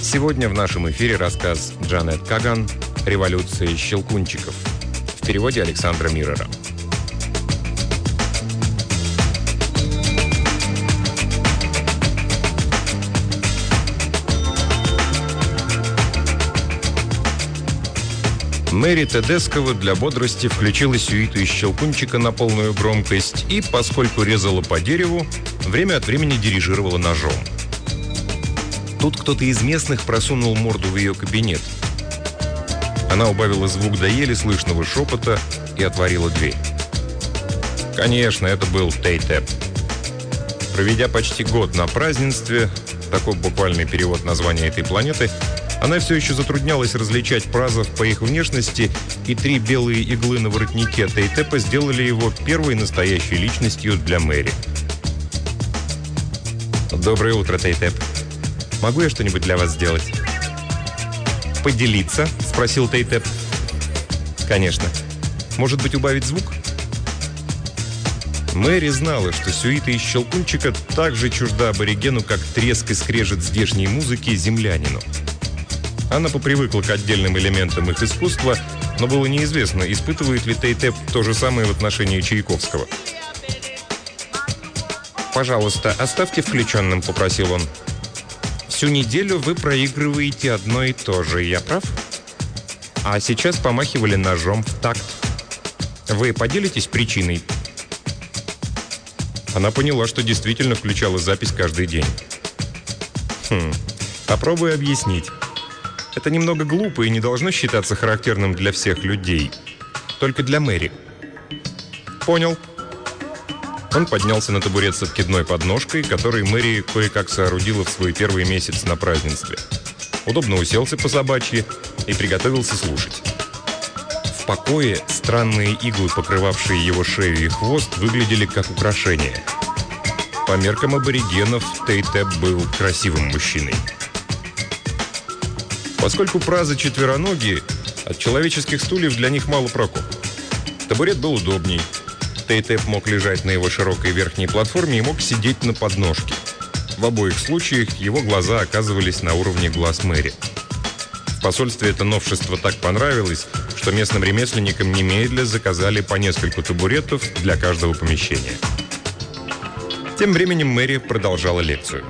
Сегодня в нашем эфире рассказ Джанет Каган «Революция щелкунчиков» в переводе Александра Миррера. Мэри Тедескова для бодрости включила сюиту из щелкунчика на полную громкость и, поскольку резала по дереву, время от времени дирижировала ножом. Тут кто-то из местных просунул морду в ее кабинет. Она убавила звук до еле слышного шепота и отворила дверь. Конечно, это был Тей-Теп. Проведя почти год на празднестве, такой буквальный перевод названия этой планеты, она все еще затруднялась различать празов по их внешности, и 3 белые иглы на воротнике Тей-Тепа сделали его первой настоящей личностью для Мэри. «Доброе утро, Тей-Теп. Могу я что-нибудь для вас сделать?» «Поделиться?» – спросил Тей-Теп. «Конечно. Может быть, убавить звук?» Мэри знала, что сюита из щелкунчика так же чужда аборигену, как треск и скрежет здешней музыки землянину. Она попривыкла к отдельным элементам их искусства, но было неизвестно, испытывает ли Тей-Теп то же самое в отношении Чайковского. «Пожалуйста, оставьте включенным», – попросил он. «Всю неделю вы проигрываете одно и то же, я прав? А сейчас помахивали ножом в такт. Вы поделитесь причиной?» Она поняла, что действительно включала запись каждый день. Попробую объяснить. Это немного глупо и не должно считаться характерным для всех людей. Только для Мэри. Понял. Он поднялся на табурет с откидной подножкой, который Мэри кое-как соорудила в свой первый месяц на празднестве. Удобно уселся по-собачьи и приготовился слушать. В покое странные иглы, покрывавшие его шею и хвост, выглядели как украшение. По меркам аборигенов, Тей-Теп был красивым мужчиной. Поскольку празы четвероногие, от человеческих стульев для них мало проку. Табурет был удобней. Тей-Теп мог лежать на его широкой верхней платформе и мог сидеть на подножке. В обоих случаях его глаза оказывались на уровне глаз Мэри. В посольстве это новшество так понравилось, что местным ремесленникам немедля заказали по нескольку табуретов для каждого помещения. Тем временем Мэри продолжала лекцию.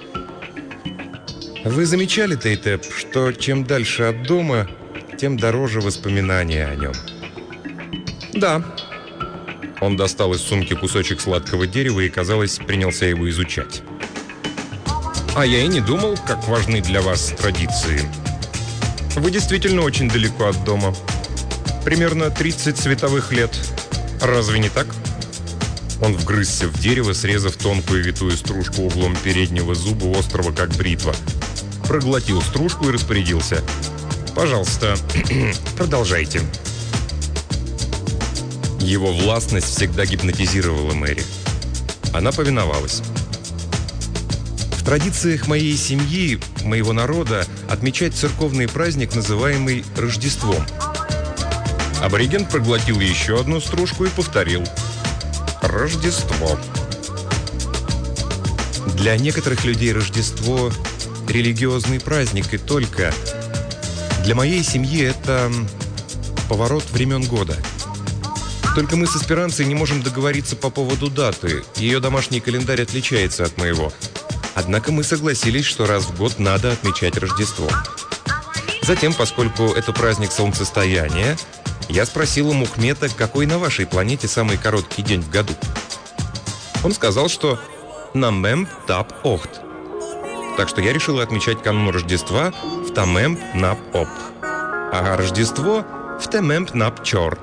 «Вы замечали, Тей-Теп, что чем дальше от дома, тем дороже воспоминания о нем?» «Да». Он достал из сумки кусочек сладкого дерева и, казалось, принялся его изучать. «А я и не думал, как важны для вас традиции. Вы действительно очень далеко от дома. Примерно 30 световых лет. Разве не так?» Он вгрызся в дерево, срезав тонкую витую стружку углом переднего зуба, острого как бритва. Проглотил стружку и распорядился. «Пожалуйста, продолжайте». Его властность всегда гипнотизировала Мэри. Она повиновалась. В традициях моей семьи, моего народа, отмечать церковный праздник, называемый Рождеством. Абориген проглотил еще одну стружку и повторил. Рождество. Для некоторых людей Рождество – религиозный праздник, и только. Для моей семьи это поворот времен года. Только мы с эсперанцей не можем договориться по поводу даты. Ее домашний календарь отличается от моего. Однако мы согласились, что раз в год надо отмечать Рождество. Затем, поскольку это праздник солнцестояния, я спросил у Мухмета, какой на вашей планете самый короткий день в году. Он сказал, что «Намем тап охт». Так что я решила отмечать канун Рождества в Тамемп нап оп, а Рождество в Темемп нап чор.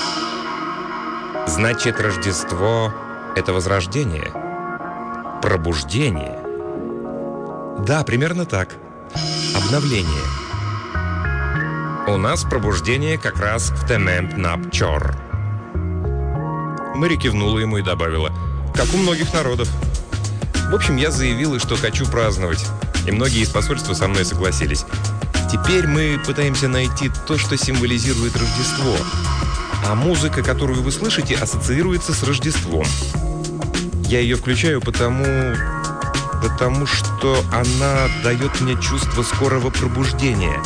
Значит, Рождество – это возрождение, пробуждение. Да, примерно так. Обновление. У нас пробуждение как раз в Темемп нап чор. Мэри кивнула ему и добавила: «Как у многих народов». В общем, я заявила, что хочу праздновать, и многие из посольства со мной согласились. Теперь мы пытаемся найти то, что символизирует Рождество. А музыка, которую вы слышите, ассоциируется с Рождеством. Я ее включаю потому... потому что она дает мне чувство скорого пробуждения.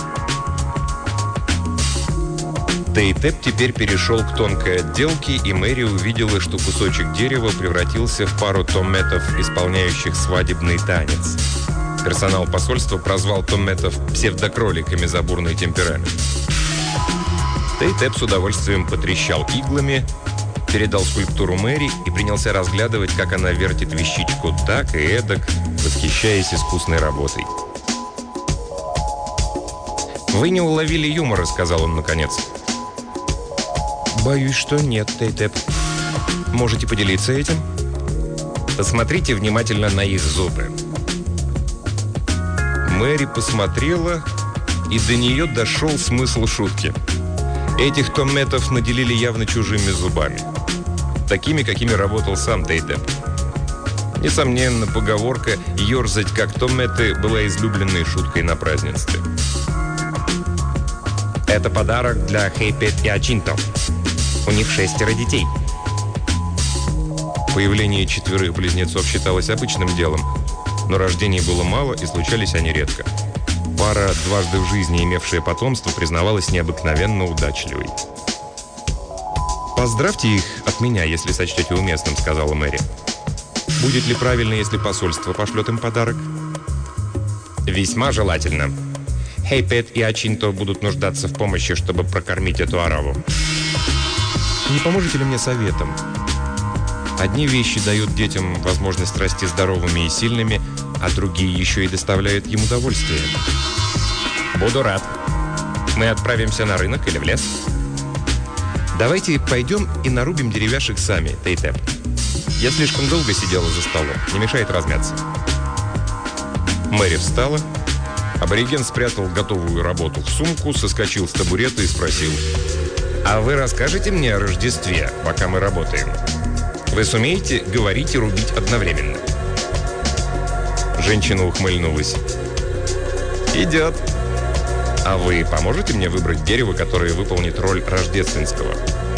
Тей-Теп теперь перешел к тонкой отделке, и Мэри увидела, что кусочек дерева превратился в пару томметов, исполняющих свадебный танец. Персонал посольства прозвал томметов псевдокроликами за бурный темперамент. Тей-Теп с удовольствием потрещал иглами, передал скульптуру Мэри и принялся разглядывать, как она вертит вещичку так и эдак, восхищаясь искусной работой. «Вы не уловили юмора», — сказал он наконец. «Боюсь, что нет, Тей-Теп. Можете поделиться этим?» «Посмотрите внимательно на их зубы». Мэри посмотрела, и до нее дошел смысл шутки. Этих томметов наделили явно чужими зубами. Такими, какими работал сам Тей-Теп. Несомненно, поговорка «ерзать как томметы» была излюбленной шуткой на празднестве. «Это подарок для Хейпет и Ачинто. У них 6 детей». Появление 4 близнецов считалось обычным делом, но рождений было мало, и случались они редко. Пара, дважды в жизни имевшая потомство, признавалась необыкновенно удачливой. «Поздравьте их от меня, если сочтете уместным», — сказала Мэри. «Будет ли правильно, если посольство пошлет им подарок?» «Весьма желательно. Хейпет и Ачинто будут нуждаться в помощи, чтобы прокормить эту ораву». «Не поможете ли мне советом? Одни вещи дают детям возможность расти здоровыми и сильными, а другие еще и доставляют им удовольствие». «Буду рад. Мы отправимся на рынок или в лес?» «Давайте пойдем и нарубим деревяшек сами, Тей-Теп. Я слишком долго сидела за столом. Не мешает размяться». Мэри встала. Абориген спрятал готовую работу в сумку, соскочил с табурета и спросил: «А вы расскажете мне о Рождестве, пока мы работаем? Вы сумеете говорить и рубить одновременно?» Женщина ухмыльнулась. «Идет. А вы поможете мне выбрать дерево, которое выполнит роль рождественского?»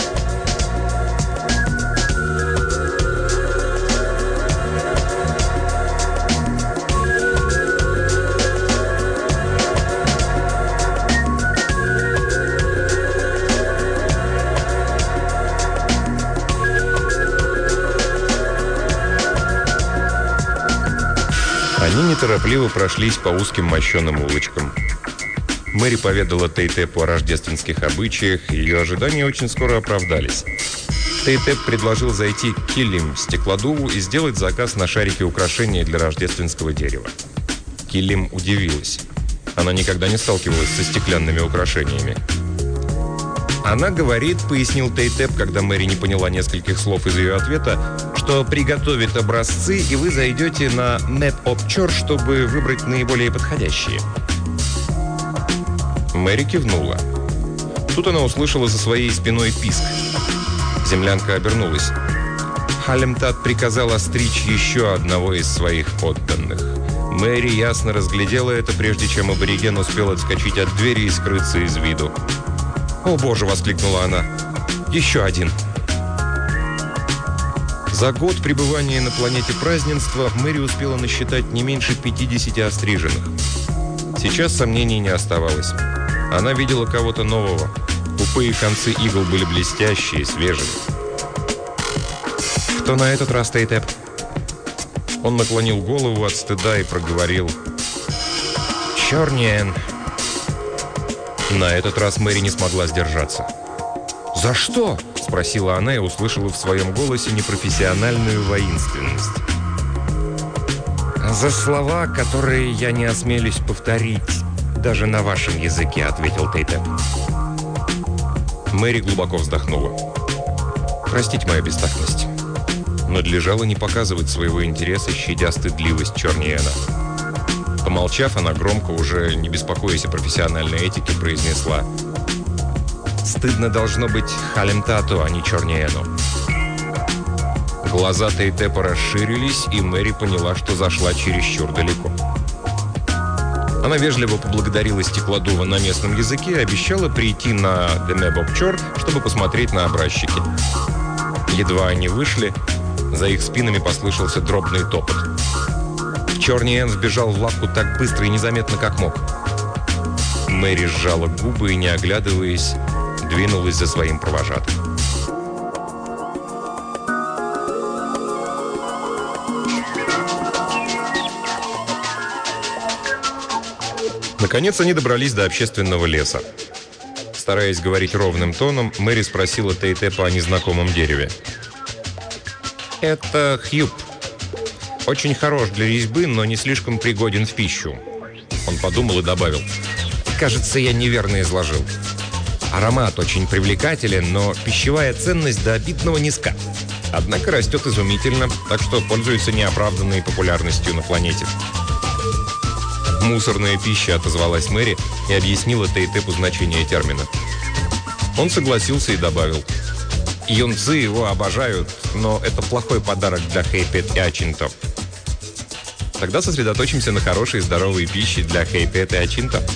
Они неторопливо прошлись по узким мощеным улочкам. Мэри поведала Тей-Тепу о рождественских обычаях, и ее ожидания очень скоро оправдались. Тей-Теп предложил зайти к Киллим, стеклодуву, и сделать заказ на шарики украшения для рождественского дерева. Киллим удивилась. Она никогда не сталкивалась со стеклянными украшениями. «Она говорит», — пояснил Тей-Теп, когда Мэри не поняла нескольких слов из ее ответа, что приготовит образцы, и вы зайдете на Map-Opchor, чтобы выбрать наиболее подходящие. Мэри кивнула. Тут она услышала за своей спиной писк. Землянка обернулась. Халемтат приказал остричь еще одного из своих подданных. Мэри ясно разглядела это, прежде чем абориген успел отскочить от двери и скрыться из виду. «О, Боже!» — воскликнула она. «Еще один!» За год пребывания на планете празднества Мэри успела насчитать не меньше 50 остриженных. Сейчас сомнений не оставалось. Она видела кого-то нового. Тупые концы игл были блестящие, свежие. «Кто на этот раз, Тей-Теп?» Он наклонил голову от стыда и проговорил: «Чорниен». На этот раз Мэри не смогла сдержаться. «За что?» — спросила она и услышала в своем голосе непрофессиональную воинственность. «За слова, которые я не осмелюсь повторить даже на вашем языке», — ответил Тей-Теп. Мэри глубоко вздохнула. «Простите мою бестактность». Надлежало не показывать своего интереса, щадя стыдливость Чорниена. Помолчав, она громко, уже не беспокоясь о профессиональной этике, произнесла: «Стыдно должно быть Халемтату, а не Чорниену». Глаза Тей-Тепа расширились, и Мэри поняла, что зашла чересчур далеко. Она вежливо поблагодарила стеклодува на местном языке и обещала прийти на Map-Opchor, чтобы посмотреть на образчики. Едва они вышли, за их спинами послышался дробный топот. Черный Энн вбежал в лавку так быстро и незаметно, как мог. Мэри сжала губы и, не оглядываясь, двинулась за своим провожатым. Наконец они добрались до общественного леса. Стараясь говорить ровным тоном, Мэри спросила Тей-Тепа о незнакомом дереве. «Это хьюб. Очень хорош для резьбы, но не слишком пригоден в пищу». Он подумал и добавил: «Кажется, я неверно изложил. Аромат очень привлекателен, но пищевая ценность до обидного низка. Однако растет изумительно, так что пользуется неоправданной популярностью на планете». «Мусорная пища», — отозвалась Мэри и объяснила Тей-Тепу значение термина. Он согласился и добавил: «Юнцы его обожают, но это плохой подарок для Хейпет и Ачинто». «Тогда сосредоточимся на хорошей и здоровой пище для Хейпет и Ачинто».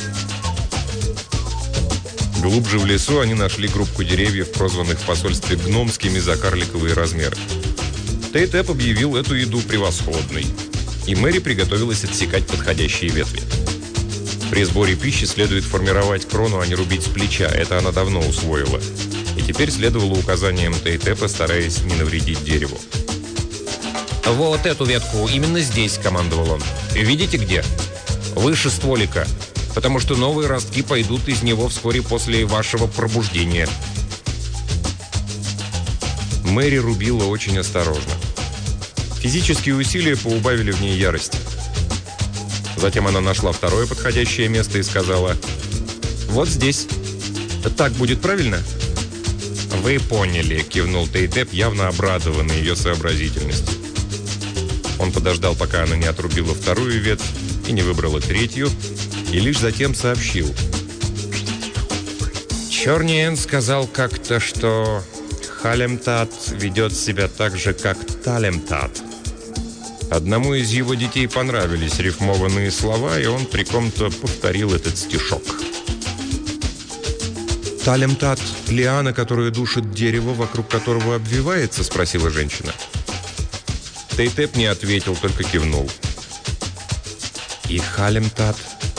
Глубже в лесу они нашли группку деревьев, прозванных в посольстве гномскими за карликовые размеры. Тей-Теп объявил эту еду превосходной, и Мэри приготовилась отсекать подходящие ветви. При сборе пищи следует формировать крону, а не рубить с плеча. Это она давно усвоила. И теперь следовало указаниям Тей-Тепа, стараясь не навредить дереву. «Вот эту ветку, именно здесь», — командовал он. «Видите где? Выше стволика, потому что новые ростки пойдут из него вскоре после вашего пробуждения». Мэри рубила очень осторожно. Физические усилия поубавили в ней ярость. Затем она нашла второе подходящее место и сказала: «Вот здесь. Так будет правильно?» «Вы поняли», — кивнул Тей-Теп, явно обрадованный ее сообразительностью. Он подождал, пока она не отрубила вторую ветвь и не выбрала третью, и лишь затем сообщил: «Черный Энн сказал как-то, что Халемтат ведет себя так же, как Талемтат». Одному из его детей понравились рифмованные слова, и он при ком-то повторил этот стишок. «Талемтат — лиана, которая душит дерево, вокруг которого обвивается?» — спросила женщина. Тей-Теп не ответил, только кивнул. «И Халемтат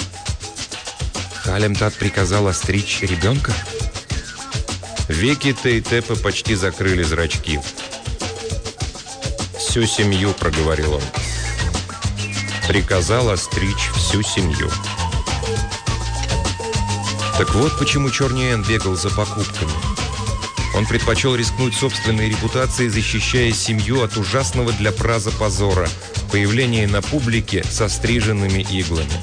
приказал остричь ребенка?» Веки Тей-Тепа почти закрыли зрачки. «Всю семью», — проговорил он. «Приказал остричь всю семью». Так вот почему Черный Энн бегал за покупками. Он предпочел рискнуть собственной репутацией, защищая семью от ужасного для Праза позора — появления на публике со стриженными иглами.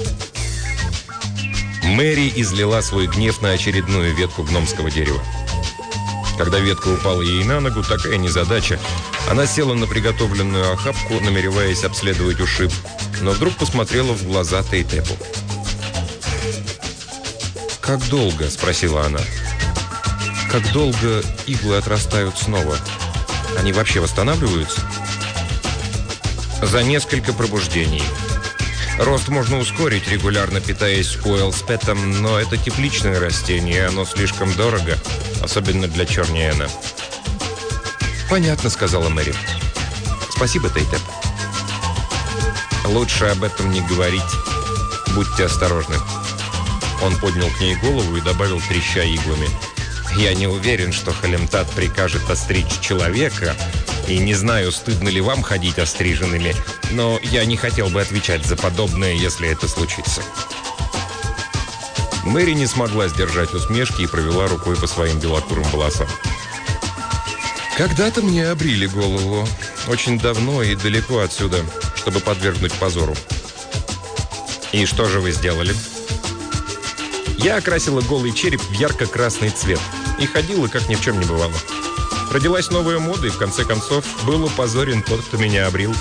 Мэри излила свой гнев на очередную ветку гномского дерева. Когда ветка упала ей на ногу, такая незадача. Она села на приготовленную охапку, намереваясь обследовать ушиб, но вдруг посмотрела в глаза Тей-Тепу. «Как долго?» — спросила она. «Как долго иглы отрастают снова? Они вообще восстанавливаются?» «За несколько пробуждений. Рост можно ускорить, регулярно питаясь уэлспетом, но это тепличное растение, оно слишком дорого, особенно для Черного Энна». «Понятно», — сказала Мэри. «Спасибо, Тей-Теп». «Лучше об этом не говорить. Будьте осторожны». Он поднял к ней голову и добавил, треща иглами: «Я не уверен, что Халемтат прикажет остричь человека, и не знаю, стыдно ли вам ходить остриженными, но я не хотел бы отвечать за подобное, если это случится». Мэри не смогла сдержать усмешки и провела рукой по своим белокурым волосам. «Когда-то мне обрили голову. Очень давно и далеко отсюда, чтобы подвергнуть позору». «И что же вы сделали?» «Я окрасила голый череп в ярко-красный цвет и ходила, как ни в чем не бывало. Родилась новая мода, и в конце концов был упозорен тот, кто меня обрил».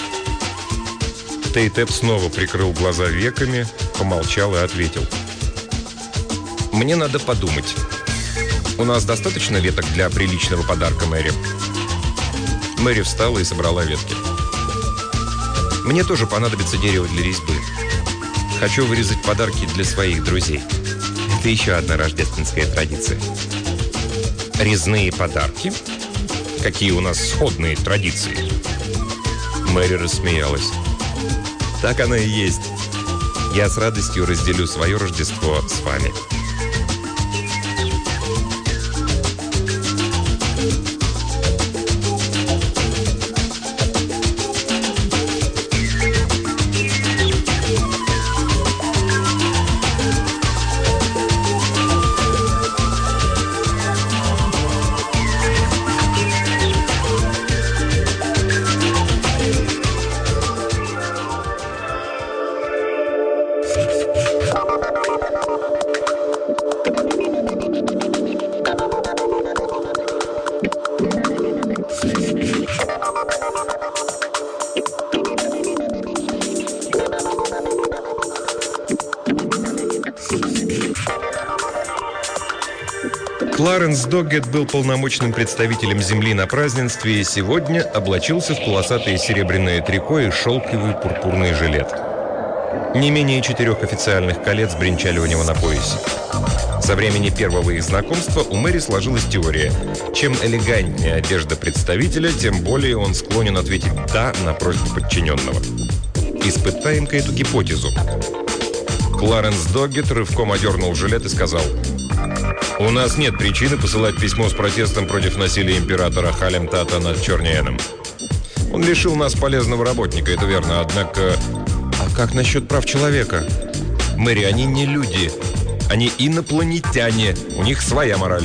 Тей-Теп снова прикрыл глаза веками, помолчал и ответил: «Мне надо подумать. У нас достаточно веток для приличного подарка, Мэри?» Мэри встала и собрала ветки. «Мне тоже понадобится дерево для резьбы. Хочу вырезать подарки для своих друзей. Это еще одна рождественская традиция». «Резные подарки? Какие у нас сходные традиции?» Мэри рассмеялась. Так оно и есть. Я с радостью разделю свое Рождество с вами. Кларенс Доггет был полномочным представителем Земли на празднестве и сегодня облачился в полосатое серебряное трико и шелковый пурпурный жилет. Не менее 4 официальных колец бренчали у него на поясе. Со времени первого их знакомства у Мэри сложилась теория: чем элегантнее одежда представителя, тем более он склонен ответить «да» на просьбу подчиненного. Испытаем-ка эту гипотезу. Кларенс Доггет рывком одернул жилет и сказал: «У нас нет причины посылать письмо с протестом против насилия императора Халемтата над Чорниеном. Он лишил нас полезного работника, это верно, однако...» «А как насчет прав человека?» «Мэри, они не люди. Они инопланетяне. У них своя мораль».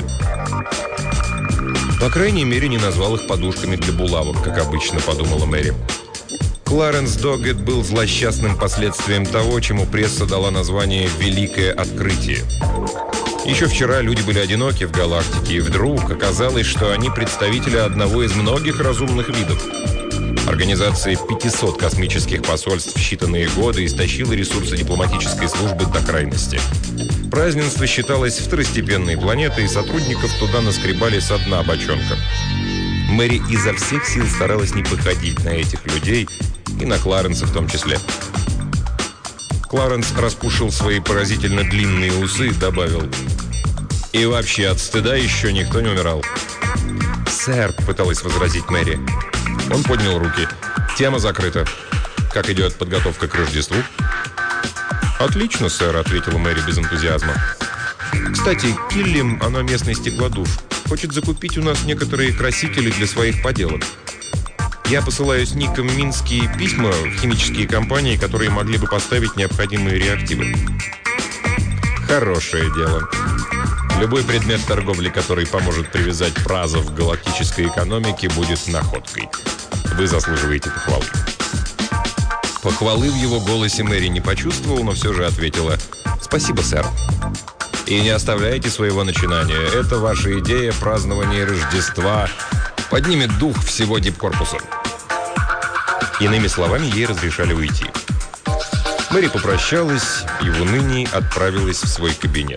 «По крайней мере, не назвал их подушками для булавок, как обычно», — подумала Мэри. Кларенс Доггет был злосчастным последствием того, чему пресса дала название «Великое открытие». Еще вчера люди были одиноки в галактике, и вдруг оказалось, что они представители одного из многих разумных видов. Организация 500 космических посольств в считанные годы истощила ресурсы дипломатической службы до крайности. Празднество считалось второстепенной планетой, и сотрудников туда наскребали со дна бочонка. Мэри изо всех сил старалась не походить на этих людей, и на Кларенса в том числе. Кларенс распушил свои поразительно длинные усы и добавил: «И вообще, от стыда еще никто не умирал». «Сэр», — пыталась возразить Мэри. Он поднял руки. «Тема закрыта. Как идет подготовка к Рождеству?» «Отлично, сэр», — ответила Мэри без энтузиазма. «Кстати, Киллим, она местный стеклодув, хочет закупить у нас некоторые красители для своих поделок. Я посылаю с ником минские письма в химические компании, которые могли бы поставить необходимые реактивы». «Хорошее дело. Любой предмет торговли, который поможет привязать празов к галактической экономике, будет находкой. Вы заслуживаете похвалы». Похвалы в его голосе Мэри не почувствовал, но все же ответила: «Спасибо, сэр. И не оставляйте своего начинания. Это ваша идея празднования Рождества поднимет дух всего дипкорпуса». Иными словами, ей разрешали уйти. Мэри попрощалась и в унынии отправилась в свой кабинет.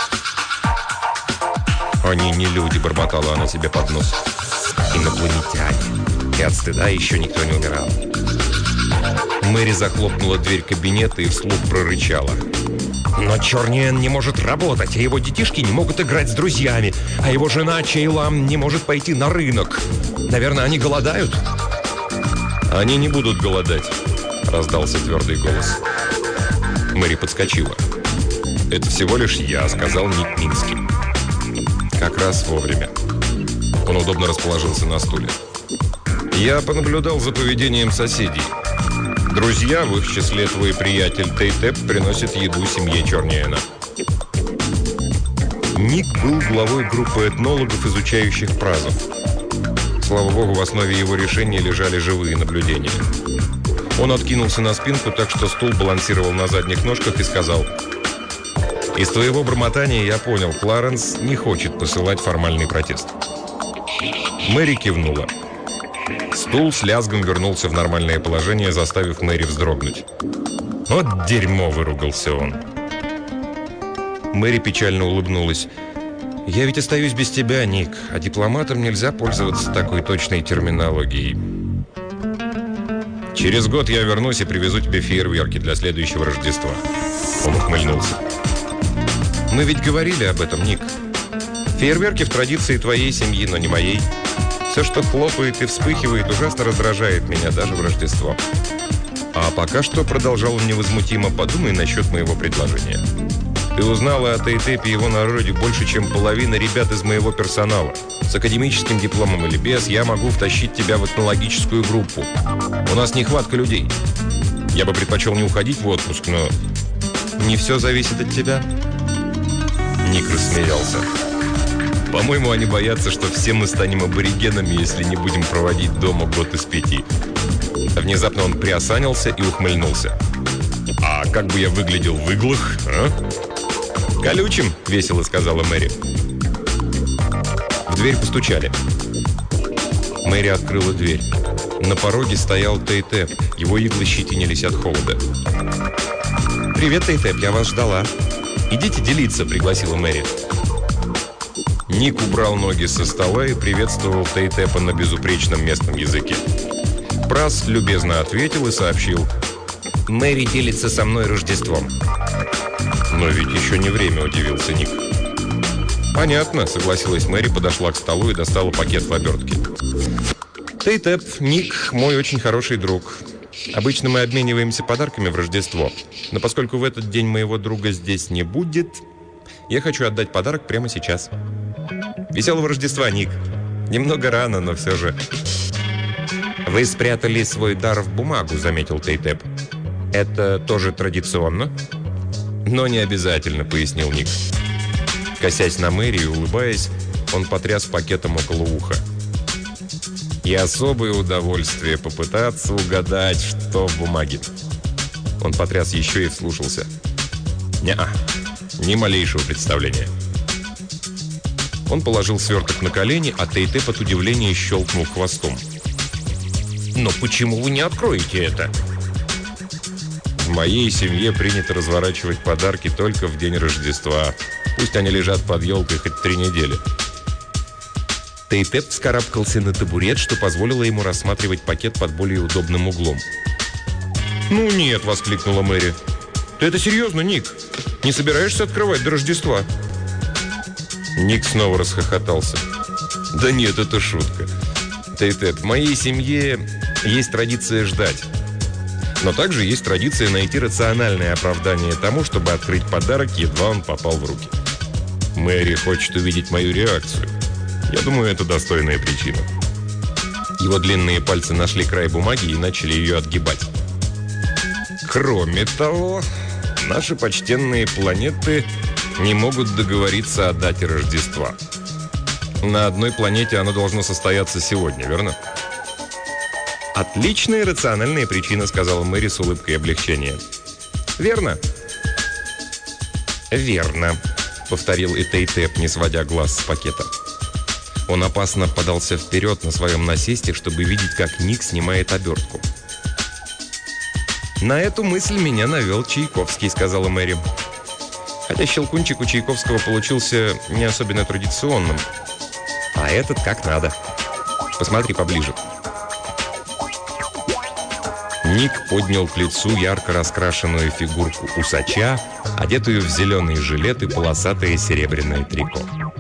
«Они не люди», — бормотала она себе под нос. «Инопланетяне. И от стыда еще никто не умирал». Мэри захлопнула дверь кабинета и вслух прорычала: «Но Чорниен не может работать, а его детишки не могут играть с друзьями, а его жена Чейлам не может пойти на рынок. Наверное, они голодают?» «Они не будут голодать», — раздался твердый голос. Мэри подскочила. «Это всего лишь я», — сказал Ник Минский. Как раз вовремя. Он удобно расположился на стуле. «Я понаблюдал за поведением соседей. Друзья, в их числе твой приятель Тейтеп, приносят еду семье Чорниена». Ник был главой группы этнологов, изучающих празов. Слава богу, в основе его решения лежали живые наблюдения. Он откинулся на спинку так, что стул балансировал на задних ножках, и сказал: «Из твоего бормотания я понял, Кларенс не хочет посылать формальный протест». Мэри кивнула. Стул с лязгом вернулся в нормальное положение, заставив Мэри вздрогнуть. «Вот дерьмо!» — выругался он. Мэри печально улыбнулась. «Я ведь остаюсь без тебя, Ник, а дипломатам нельзя пользоваться такой точной терминологией. Через год я вернусь и привезу тебе фейерверки для следующего Рождества». Он ухмыльнулся. «Мы ведь говорили об этом, Ник. Фейерверки в традиции твоей семьи, но не моей. Все, что хлопает и вспыхивает, ужасно раздражает меня даже в Рождество». А пока что, продолжал он невозмутимо, подумай насчет моего предложения. Ты узнала о Тейтепе и его народе больше, чем половина ребят из моего персонала. С академическим дипломом или без, я могу втащить тебя в этнологическую группу. У нас нехватка людей. Я бы предпочел не уходить в отпуск, но... Не все зависит от тебя? Ник рассмеялся. По-моему, они боятся, что все мы станем аборигенами, если не будем проводить дома год из 5. Внезапно он приосанился и ухмыльнулся. А как бы я выглядел в иглах, а? «Колючим», — весело сказала Мэри. В дверь постучали. Мэри открыла дверь. На пороге стоял Тейтеп. Его иглы щетинились от холода. «Привет, Тейтеп, я вас ждала». «Идите делиться», — пригласила Мэри. Ник убрал ноги со стола и приветствовал Тейтепа на безупречном местном языке. Прас любезно ответил и сообщил: «Мэри делится со мной Рождеством». «Но ведь еще не время», — удивился Ник. «Понятно», — согласилась Мэри, подошла к столу и достала пакет в обертке. «Тейтеп, Ник, мой очень хороший друг. Обычно мы обмениваемся подарками в Рождество. Но поскольку в этот день моего друга здесь не будет, я хочу отдать подарок прямо сейчас. Веселого Рождества, Ник. Немного рано, но все же». «Вы спрятали свой дар в бумагу», — заметил Тейтеп. «Это тоже традиционно?» «Но не обязательно», — пояснил Ник. Косясь на Мэри и улыбаясь, он потряс пакетом около уха. «И особое удовольствие попытаться угадать, что в бумаге». Он потряс еще и вслушался. «Не-а, ни малейшего представления». Он положил сверток на колени, а Тейтеп от удивления щелкнул хвостом. «Но почему вы не откроете это?» «В моей семье принято разворачивать подарки только в день Рождества. Пусть они лежат под елкой хоть 3 недели». Тейтеп вскарабкался на табурет, что позволило ему рассматривать пакет под более удобным углом. «Ну нет», — воскликнула Мэри. «Ты это серьезно, Ник? Не собираешься открывать до Рождества?» Ник снова расхохотался. «Да нет, это шутка. Тейтеп, в моей семье есть традиция ждать. Но также есть традиция найти рациональное оправдание тому, чтобы открыть подарок, едва он попал в руки. Мэри хочет увидеть мою реакцию. Я думаю, это достойная причина». Его длинные пальцы нашли край бумаги и начали ее отгибать. «Кроме того, наши почтенные планеты не могут договориться о дате Рождества. На одной планете оно должно состояться сегодня, верно?» «Отличная рациональная причина», — сказала Мэри с улыбкой облегчения. «Верно?» «Верно», — повторил и Тейтеп, не сводя глаз с пакета. Он опасно подался вперед на своем насесте, чтобы видеть, как Ник снимает обертку. «На эту мысль меня навел Чайковский», — сказала Мэри. Хотя щелкунчик у Чайковского получился не особенно традиционным. А этот как надо. Посмотри поближе. Ник поднял к лицу ярко раскрашенную фигурку усача, одетую в зеленый жилет и полосатое серебряное трико.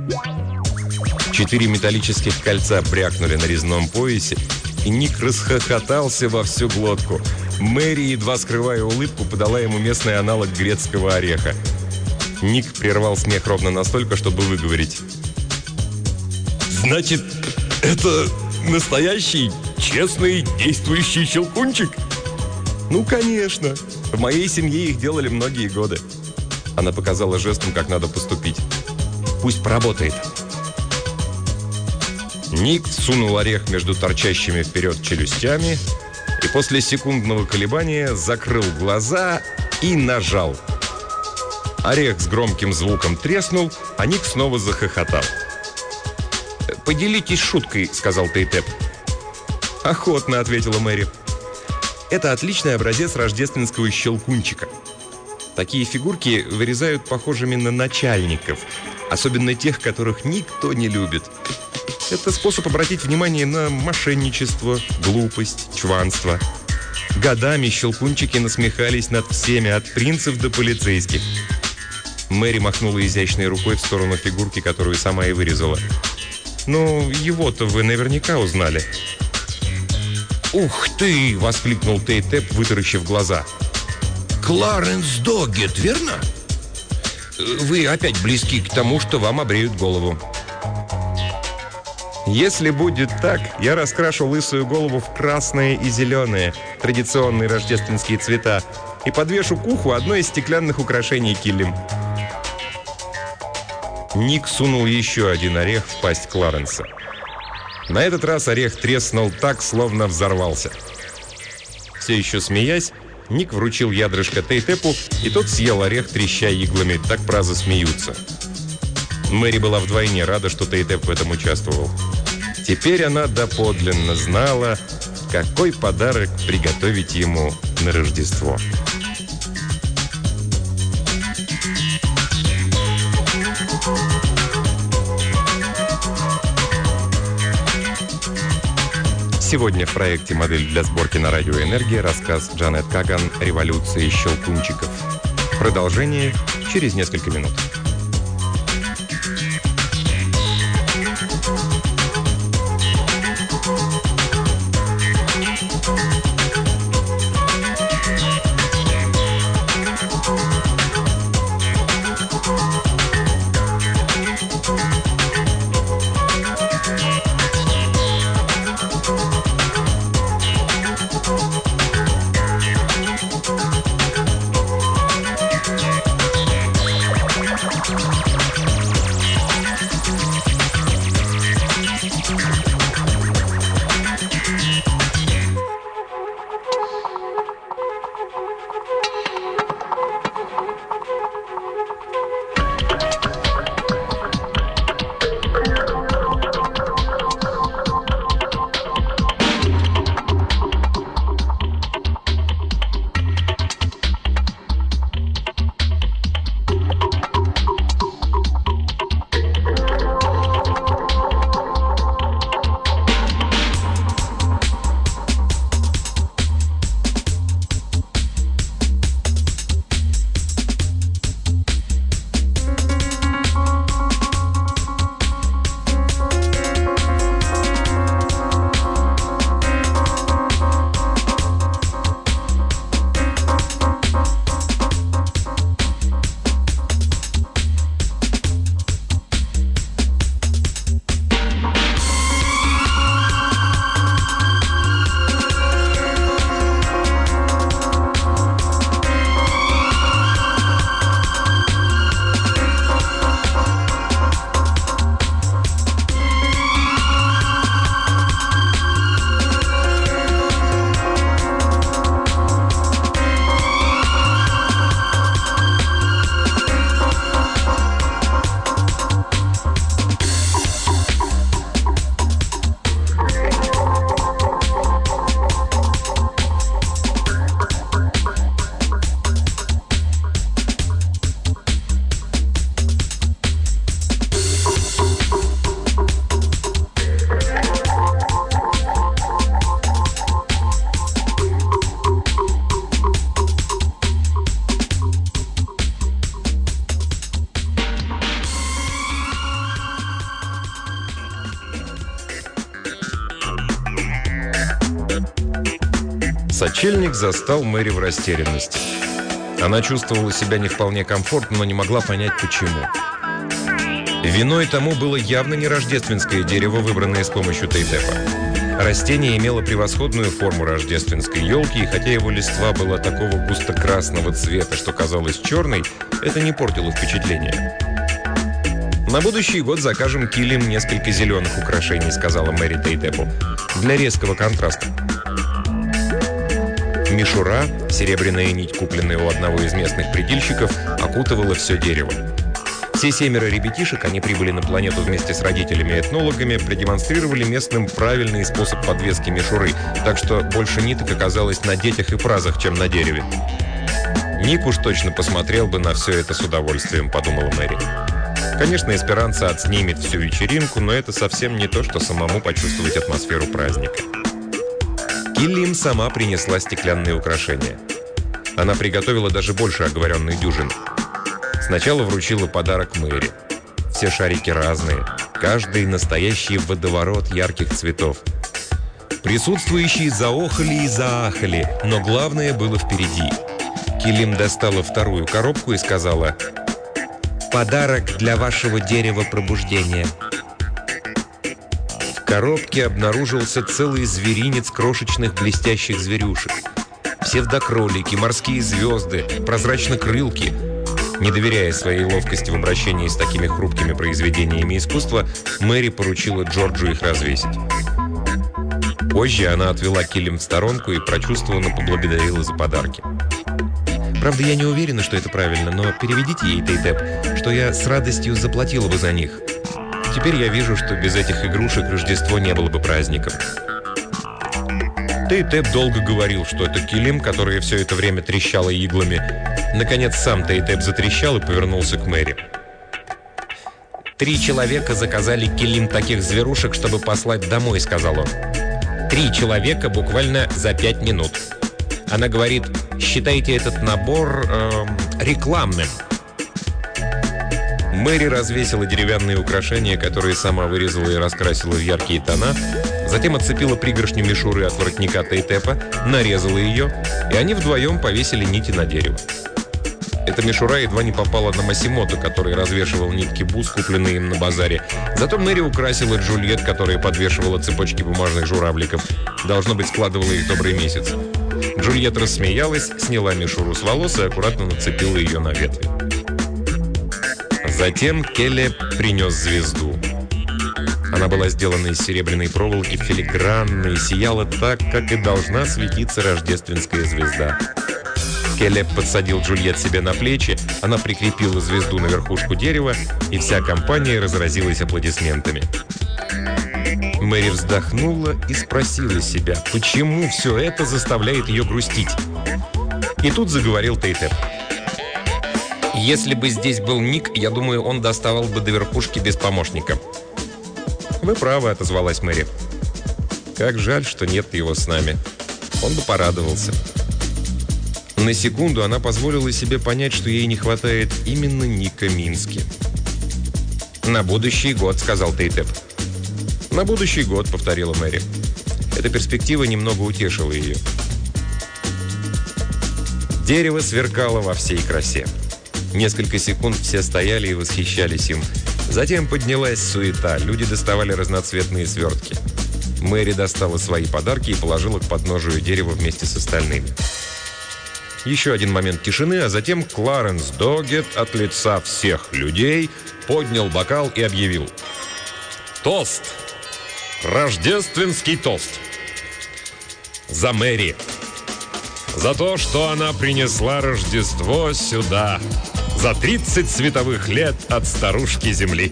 4 металлических кольца брякнули на резном поясе, и Ник расхохотался во всю глотку. Мэри, едва скрывая улыбку, подала ему местный аналог грецкого ореха. Ник прервал смех ровно настолько, чтобы выговорить: «Значит, это настоящий, честный, действующий щелкунчик?» «Ну, конечно. В моей семье их делали многие годы». Она показала жестом, как надо поступить. «Пусть поработает». Ник сунул орех между торчащими вперед челюстями и после секундного колебания закрыл глаза и нажал. Орех с громким звуком треснул, а Ник снова захохотал. «Поделитесь шуткой», — сказал Тейтеп. «Охотно», — ответила Мэри. «Это отличный образец рождественского щелкунчика. Такие фигурки вырезают похожими на начальников, особенно тех, которых никто не любит. Это способ обратить внимание на мошенничество, глупость, чванство. Годами щелкунчики насмехались над всеми, от принцев до полицейских». Мэри махнула изящной рукой в сторону фигурки, которую сама и вырезала. «Ну, его-то вы наверняка узнали». «Ух ты!» — воскликнул Тейтеп, вытаращив глаза. «Кларенс Доггет, верно?» «Вы опять близки к тому, что вам обреют голову». «Если будет так, я раскрашу лысую голову в красное и зеленое, традиционные рождественские цвета, и подвешу к уху одно из стеклянных украшений килим». Ник сунул еще один орех в пасть Кларенса. На этот раз орех треснул так, словно взорвался. Все еще смеясь, Ник вручил ядрышко Тейтепу, и тот съел орех, треща иглами, так празы смеются. Мэри была вдвойне рада, что Тейтеп в этом участвовал. Теперь она доподлинно знала, какой подарок приготовить ему на Рождество. Сегодня в проекте «Модель для сборки на радио Энергия» рассказ Джанет Каган «Революция щелкунчиков». Продолжение через несколько минут. Сочельник застал Мэри в растерянности. Она чувствовала себя не вполне комфортно, но не могла понять, почему. Виной тому было явно не рождественское дерево, выбранное с помощью Тейтепа. Растение имело превосходную форму рождественской елки, и хотя его листва была такого густо-красного цвета, что казалась черной, это не портило впечатление. «На будущий год закажем килим несколько зеленых украшений», — сказала Мэри Тейтепу, — «для резкого контраста». Мишура, серебряная нить, купленная у одного из местных предельщиков, окутывала все дерево. Все 7 ребятишек, они прибыли на планету вместе с родителями-этнологами, продемонстрировали местным правильный способ подвески мишуры, так что больше ниток оказалось на детях и празах, чем на дереве. «Ник уж точно посмотрел бы на все это с удовольствием», — подумала Мэри. Конечно, Эсперанца отснимет всю вечеринку, но это совсем не то, что самому почувствовать атмосферу праздника. Киллим сама принесла стеклянные украшения. Она приготовила даже больше оговоренной дюжины. Сначала вручила подарок Мэри. Все шарики разные, каждый настоящий водоворот ярких цветов. Присутствующие заохали и заахали, но главное было впереди. Килим достала вторую коробку и сказала: «Подарок для вашего дерева пробуждения». В коробке обнаружился целый зверинец крошечных блестящих зверюшек. Псевдокролики, морские звезды, прозрачнокрылки. Не доверяя своей ловкости в обращении с такими хрупкими произведениями искусства, Мэри поручила Джорджу их развесить. Позже она отвела Килим в сторонку и прочувствованно поблагодарила за подарки. «Правда, я не уверена, что это правильно, но переведите ей, Тей-Теп, что я с радостью заплатила бы за них. Теперь я вижу, что без этих игрушек Рождество не было бы праздником». Тей-Теп долго говорил, что это Килим, которая все это время трещала иглами. Наконец сам Тей-Теп затрещал и повернулся к Мэри. 3 человека заказали Килим таких зверушек, чтобы послать домой», — сказал он. 3 человека буквально за 5 минут. Она говорит: «Считайте этот набор рекламным». Мэри развесила деревянные украшения, которые сама вырезала и раскрасила в яркие тона, затем отцепила пригоршню мишуры от воротника Тей-Тепа, нарезала ее, и они вдвоем повесили нити на дерево. Эта мишура едва не попала на Масимото, который развешивал нитки бус, купленные им на базаре. Зато Мэри украсила Джульет, которая подвешивала цепочки бумажных журавликов. Должно быть, складывала их добрый месяц. Джульет рассмеялась, сняла мишуру с волос и аккуратно нацепила ее на ветви. Затем Келле принес звезду. Она была сделана из серебряной проволоки, филигранно, и сияла так, как и должна светиться рождественская звезда. Келле подсадил Джульет себе на плечи, она прикрепила звезду на верхушку дерева, и вся компания разразилась аплодисментами. Мэри вздохнула и спросила себя, почему все это заставляет ее грустить. И тут заговорил Тей-Теп. «Если бы здесь был Ник, я думаю, он доставал бы до верхушки без помощника». «Вы правы», — отозвалась Мэри. «Как жаль, что нет его с нами. Он бы порадовался». На секунду она позволила себе понять, что ей не хватает именно Ника Мински. «На будущий год», — сказал Тей-Теп. «На будущий год», — повторила Мэри. Эта перспектива немного утешила ее. Дерево сверкало во всей красе. Несколько секунд все стояли и восхищались им. Затем поднялась суета, люди доставали разноцветные свертки. Мэри достала свои подарки и положила к подножию дерева вместе с остальными. Еще один момент тишины, а затем Кларенс Доггет от лица всех людей поднял бокал и объявил: «Тост! Рождественский тост! За Мэри! За то, что она принесла Рождество сюда! За 30 световых лет от старушки Земли!»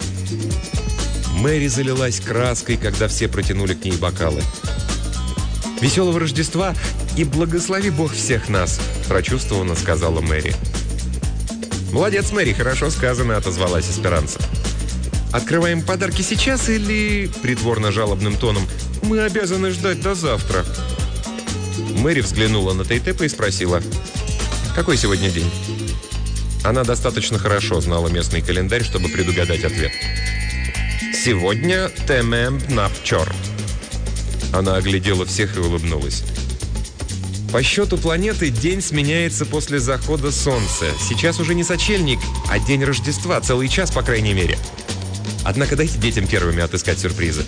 Мэри залилась краской, когда все протянули к ней бокалы. «Веселого Рождества и благослови Бог всех нас!» – прочувствованно сказала Мэри. «Молодец, Мэри, хорошо сказано», – отозвалась Эсперанца. «Открываем подарки сейчас или...» – притворно-жалобным тоном. «Мы обязаны ждать до завтра». Мэри взглянула на Тей-Тепа и спросила: «Какой сегодня день?» Она достаточно хорошо знала местный календарь, чтобы предугадать ответ. «Сегодня Темем Напчор». Она оглядела всех и улыбнулась. По счету планеты день сменяется после захода солнца. Сейчас уже не сочельник, а день Рождества, целый час, по крайней мере. Однако дайте детям первыми отыскать сюрпризы.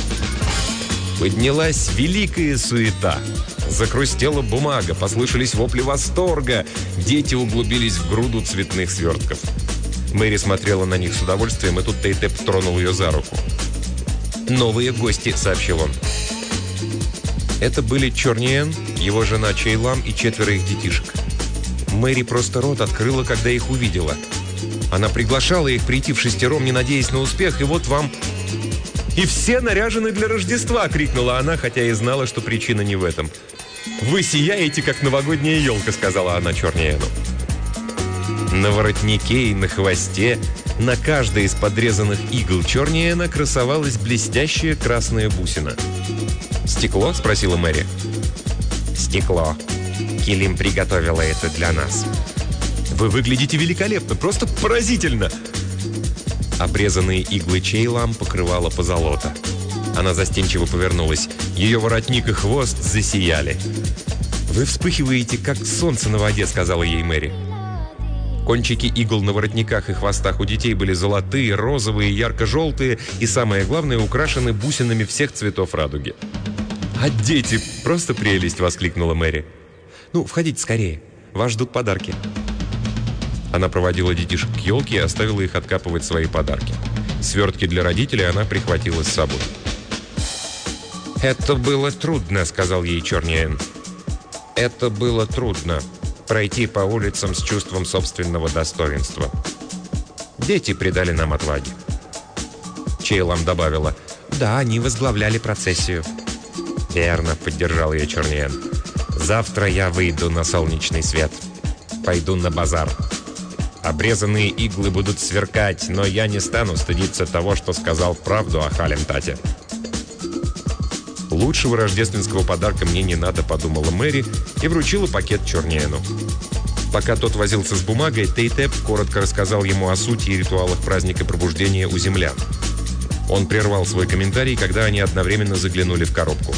Поднялась великая суета. Захрустела бумага, послышались вопли восторга. Дети углубились в груду цветных свертков. Мэри смотрела на них с удовольствием, и тут Тей-Теп тронул ее за руку. «Новые гости», — сообщил он. Это были Чорниен, его жена Чейлам и 4 их детишек. Мэри просто рот открыла, когда их увидела. Она приглашала их прийти вшестером, не надеясь на успех, и вот вам... «И все наряжены для Рождества!» — крикнула она, хотя и знала, что причина не в этом. «Вы сияете, как новогодняя елка!» — сказала она Чорниену. На воротнике и на хвосте, на каждой из подрезанных игл Чорниена красовалась блестящая красная бусина. «Стекло?» — спросила Мэри. «Стекло. Килим приготовила это для нас». «Вы выглядите великолепно, просто поразительно!» Обрезанные иглы Чейлам покрывала позолота. Она застенчиво повернулась. Ее воротник и хвост засияли. «Вы вспыхиваете, как солнце на воде», — сказала ей Мэри. Кончики игл на воротниках и хвостах у детей были золотые, розовые, ярко-желтые и, самое главное, украшены бусинами всех цветов радуги. «А дети — просто прелесть!» — воскликнула Мэри. «Ну, входите скорее. Вас ждут подарки». Она проводила детишек к елке и оставила их откапывать свои подарки. Свертки для родителей она прихватила с собой. «Это было трудно», — сказал ей Черниэн. «Это было трудно. Пройти по улицам с чувством собственного достоинства. Дети придали нам отваги». Чейлам добавила: «Да, они возглавляли процессию». «Верно», — поддержал ее Черниэн. «Завтра я выйду на солнечный свет. Пойду на базар. Обрезанные иглы будут сверкать, но я не стану стыдиться того, что сказал правду о Халентате». «Лучшего рождественского подарка мне не надо», — подумала Мэри и вручила пакет Черниэну. Пока тот возился с бумагой, Тейтеп коротко рассказал ему о сути и ритуалах праздника пробуждения у землян. Он прервал свой комментарий, когда они одновременно заглянули в коробку.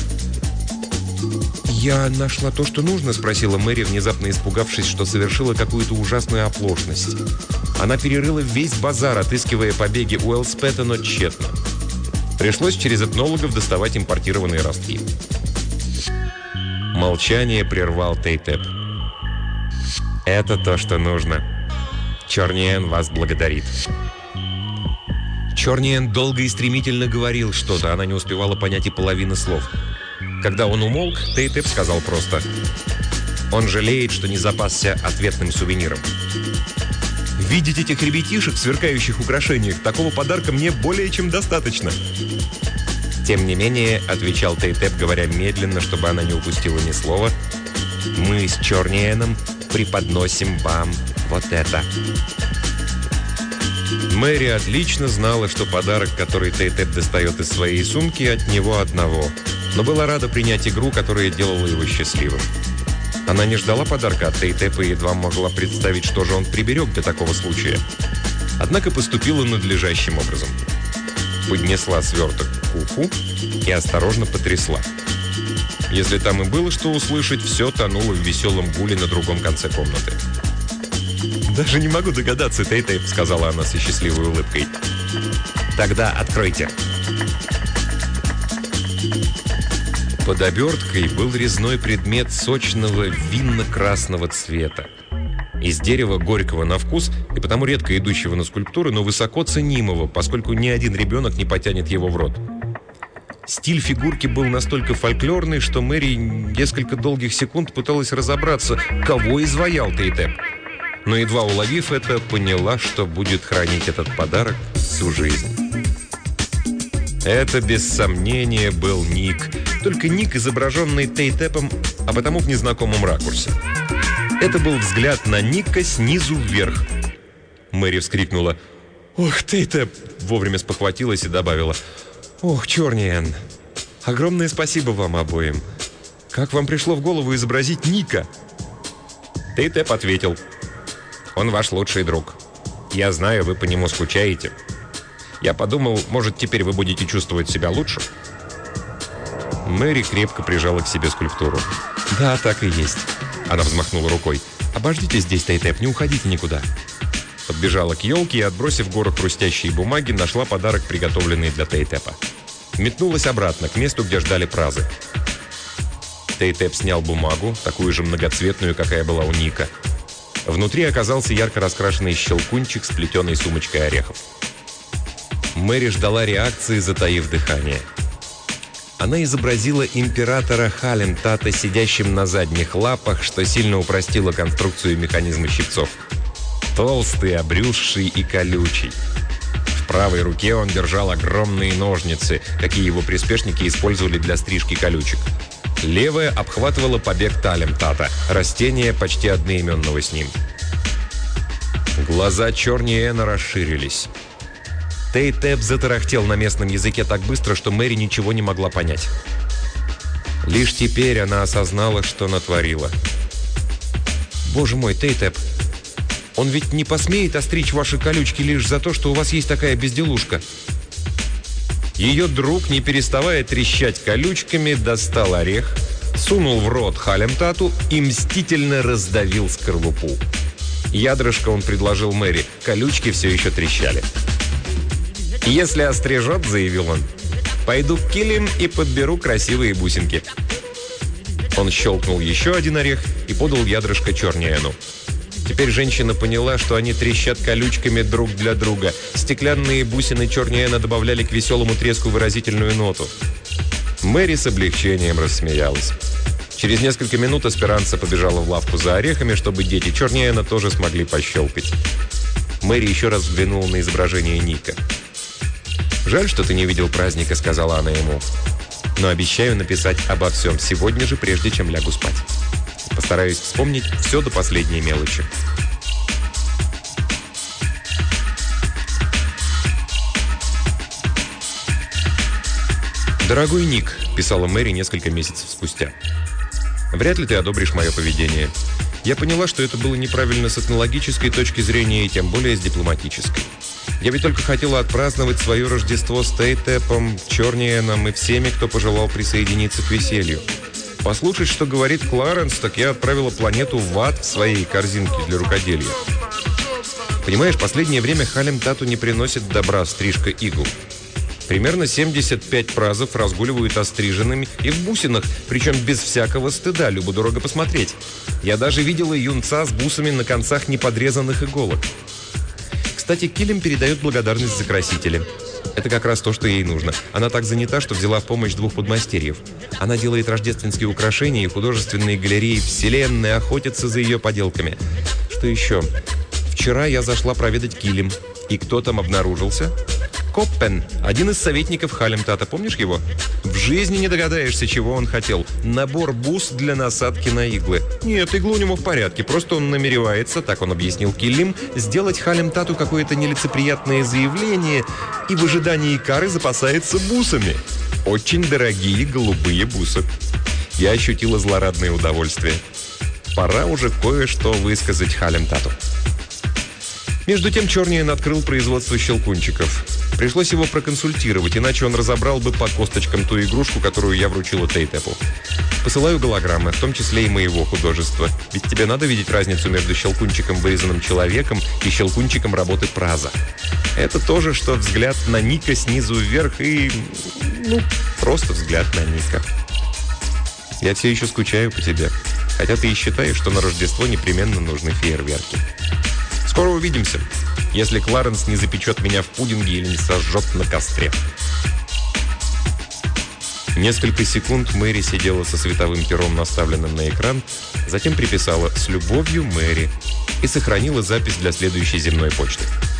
«Я нашла то, что нужно?» — спросила Мэри, внезапно испугавшись, что совершила какую-то ужасную оплошность. Она перерыла весь базар, отыскивая побеги Уэлспета, но тщетно. Пришлось через этнологов доставать импортированные ростки. Молчание прервал Тейтеп. «Это то, что нужно. Черниэн вас благодарит». Черниэн долго и стремительно говорил что-то, она не успевала понять и половины слов. Когда он умолк, Тейтеп сказал просто: «Он жалеет, что не запасся ответным сувениром». «Видеть этих ребятишек в сверкающих украшениях, такого подарка мне более чем достаточно». «Тем не менее», — отвечал Тейтеп, говоря медленно, чтобы она не упустила ни слова, «мы с Черниэном преподносим вам вот это». Мэри отлично знала, что подарок, который Тейтеп достает из своей сумки, от него одного, но была рада принять игру, которая делала его счастливым. Она не ждала подарка от Тейтепа и едва могла представить, что же он приберег для такого случая. Однако поступила надлежащим образом. Поднесла сверток к уху и осторожно потрясла. Если там и было что услышать, все тонуло в веселом гуле на другом конце комнаты. «Даже не могу догадаться, Тейтеп», — сказала она со счастливой улыбкой. «Тогда откройте». Под оберткой был резной предмет сочного винно-красного цвета. Из дерева горького на вкус и потому редко идущего на скульптуры, но высоко ценимого, поскольку ни один ребенок не потянет его в рот. Стиль фигурки был настолько фольклорный, что Мэри несколько долгих секунд пыталась разобраться, кого изваял Тейтеп. Но едва уловив это, поняла, что будет хранить этот подарок всю жизнь. Это, без сомнения, был Ник. Только Ник, изображенный Тейтепом, а потому в незнакомом ракурсе. Это был взгляд на Ника снизу вверх. Мэри вскрикнула: «Ох, Тейтеп!» Вовремя спохватилась и добавила: «Ох, Черниэн! Огромное спасибо вам обоим! Как вам пришло в голову изобразить Ника?» Тейтеп ответил: «Он ваш лучший друг. Я знаю, вы по нему скучаете. Я подумал, может, теперь вы будете чувствовать себя лучше?» Мэри крепко прижала к себе скульптуру. «Да, так и есть». Она взмахнула рукой. «Обождите здесь, Тейтеп, не уходите никуда». Подбежала к елке и, отбросив гору хрустящей бумаги, нашла подарок, приготовленный для Тейтепа. Метнулась обратно, к месту, где ждали празы. Тейтеп снял бумагу, такую же многоцветную, какая была у Ника. Внутри оказался ярко раскрашенный щелкунчик с плетеной сумочкой орехов. Мэри ждала реакции, затаив дыхание. Она изобразила императора Халентата, сидящим на задних лапах, что сильно упростило конструкцию механизма щипцов. Толстый, обрюзший и колючий. В правой руке он держал огромные ножницы, какие его приспешники использовали для стрижки колючек. Левая обхватывала побег Талемтата, растения почти одноименного с ним. Глаза Черниэна расширились. Тейтеп затарахтел на местном языке так быстро, что Мэри ничего не могла понять. Лишь теперь она осознала, что натворила. «Боже мой, Тейтеп, он ведь не посмеет остричь ваши колючки лишь за то, что у вас есть такая безделушка?» Ее друг, не переставая трещать колючками, достал орех, сунул в рот Халемтату и мстительно раздавил скорлупу. Ядрышко он предложил Мэри, колючки все еще трещали. «Если острижет, — заявил он, — пойду к Килим и подберу красивые бусинки». Он щелкнул еще один орех и подал ядрышко Чорниэну. Теперь женщина поняла, что они трещат колючками друг для друга. Стеклянные бусины Чорниэна добавляли к веселому треску выразительную ноту. Мэри с облегчением рассмеялась. Через несколько минут Эсперанца побежала в лавку за орехами, чтобы дети Чорниэна тоже смогли пощелкать. Мэри еще раз взглянула на изображение Ника. «Жаль, что ты не видел праздника», — сказала она ему. «Но обещаю написать обо всем сегодня же, прежде чем лягу спать. Постараюсь вспомнить все до последней мелочи». «Дорогой Ник», — писала Мэри несколько месяцев спустя, — «вряд ли ты одобришь мое поведение. Я поняла, что это было неправильно с этнологической точки зрения и тем более с дипломатической. Я ведь только хотела отпраздновать свое Рождество с Тейтепом, Чорниэном и всеми, кто пожелал присоединиться к веселью. Послушать, что говорит Кларенс, так я отправила планету в ад в своей корзинке для рукоделия. Понимаешь, последнее время Халемтату не приносит добра стрижка игл. Примерно 75 празов разгуливают остриженными и в бусинах, причем без всякого стыда, любо-дорого посмотреть. Я даже видела юнца с бусами на концах неподрезанных иголок. Кстати, Килим передает благодарность за красители. Это как раз то, что ей нужно. Она так занята, что взяла в помощь 2 подмастерьев. Она делает рождественские украшения, и художественные галереи вселенной охотятся за ее поделками. Что еще? Вчера я зашла проведать Килим. И кто там обнаружился? Коппен, один из советников Халемтата. Помнишь его? В жизни не догадаешься, чего он хотел. Набор бус для насадки на иглы. Нет, иглы у него в порядке. Просто он намеревается, так он объяснил Килим, сделать Халемтату какое-то нелицеприятное заявление и в ожидании кары запасается бусами. Очень дорогие голубые бусы. Я ощутила злорадное удовольствие. Пора уже кое-что высказать Халемтату. Между тем Чорниэн открыл производство щелкунчиков. Пришлось его проконсультировать, иначе он разобрал бы по косточкам ту игрушку, которую я вручила Тейтепу. Посылаю голограммы, в том числе и моего художества. Ведь тебе надо видеть разницу между щелкунчиком, вырезанным человеком, и щелкунчиком работы Праза. Это тоже, что взгляд на Ника снизу вверх и... просто взгляд на Ника. Я все еще скучаю по тебе, хотя ты и считаешь, что на Рождество непременно нужны фейерверки. Скоро увидимся, если Кларенс не запечет меня в пудинге или не сожжет на костре. Несколько секунд Мэри сидела со световым пером, наставленным на экран, затем приписала «С любовью, Мэри» и сохранила запись для следующей земной почты.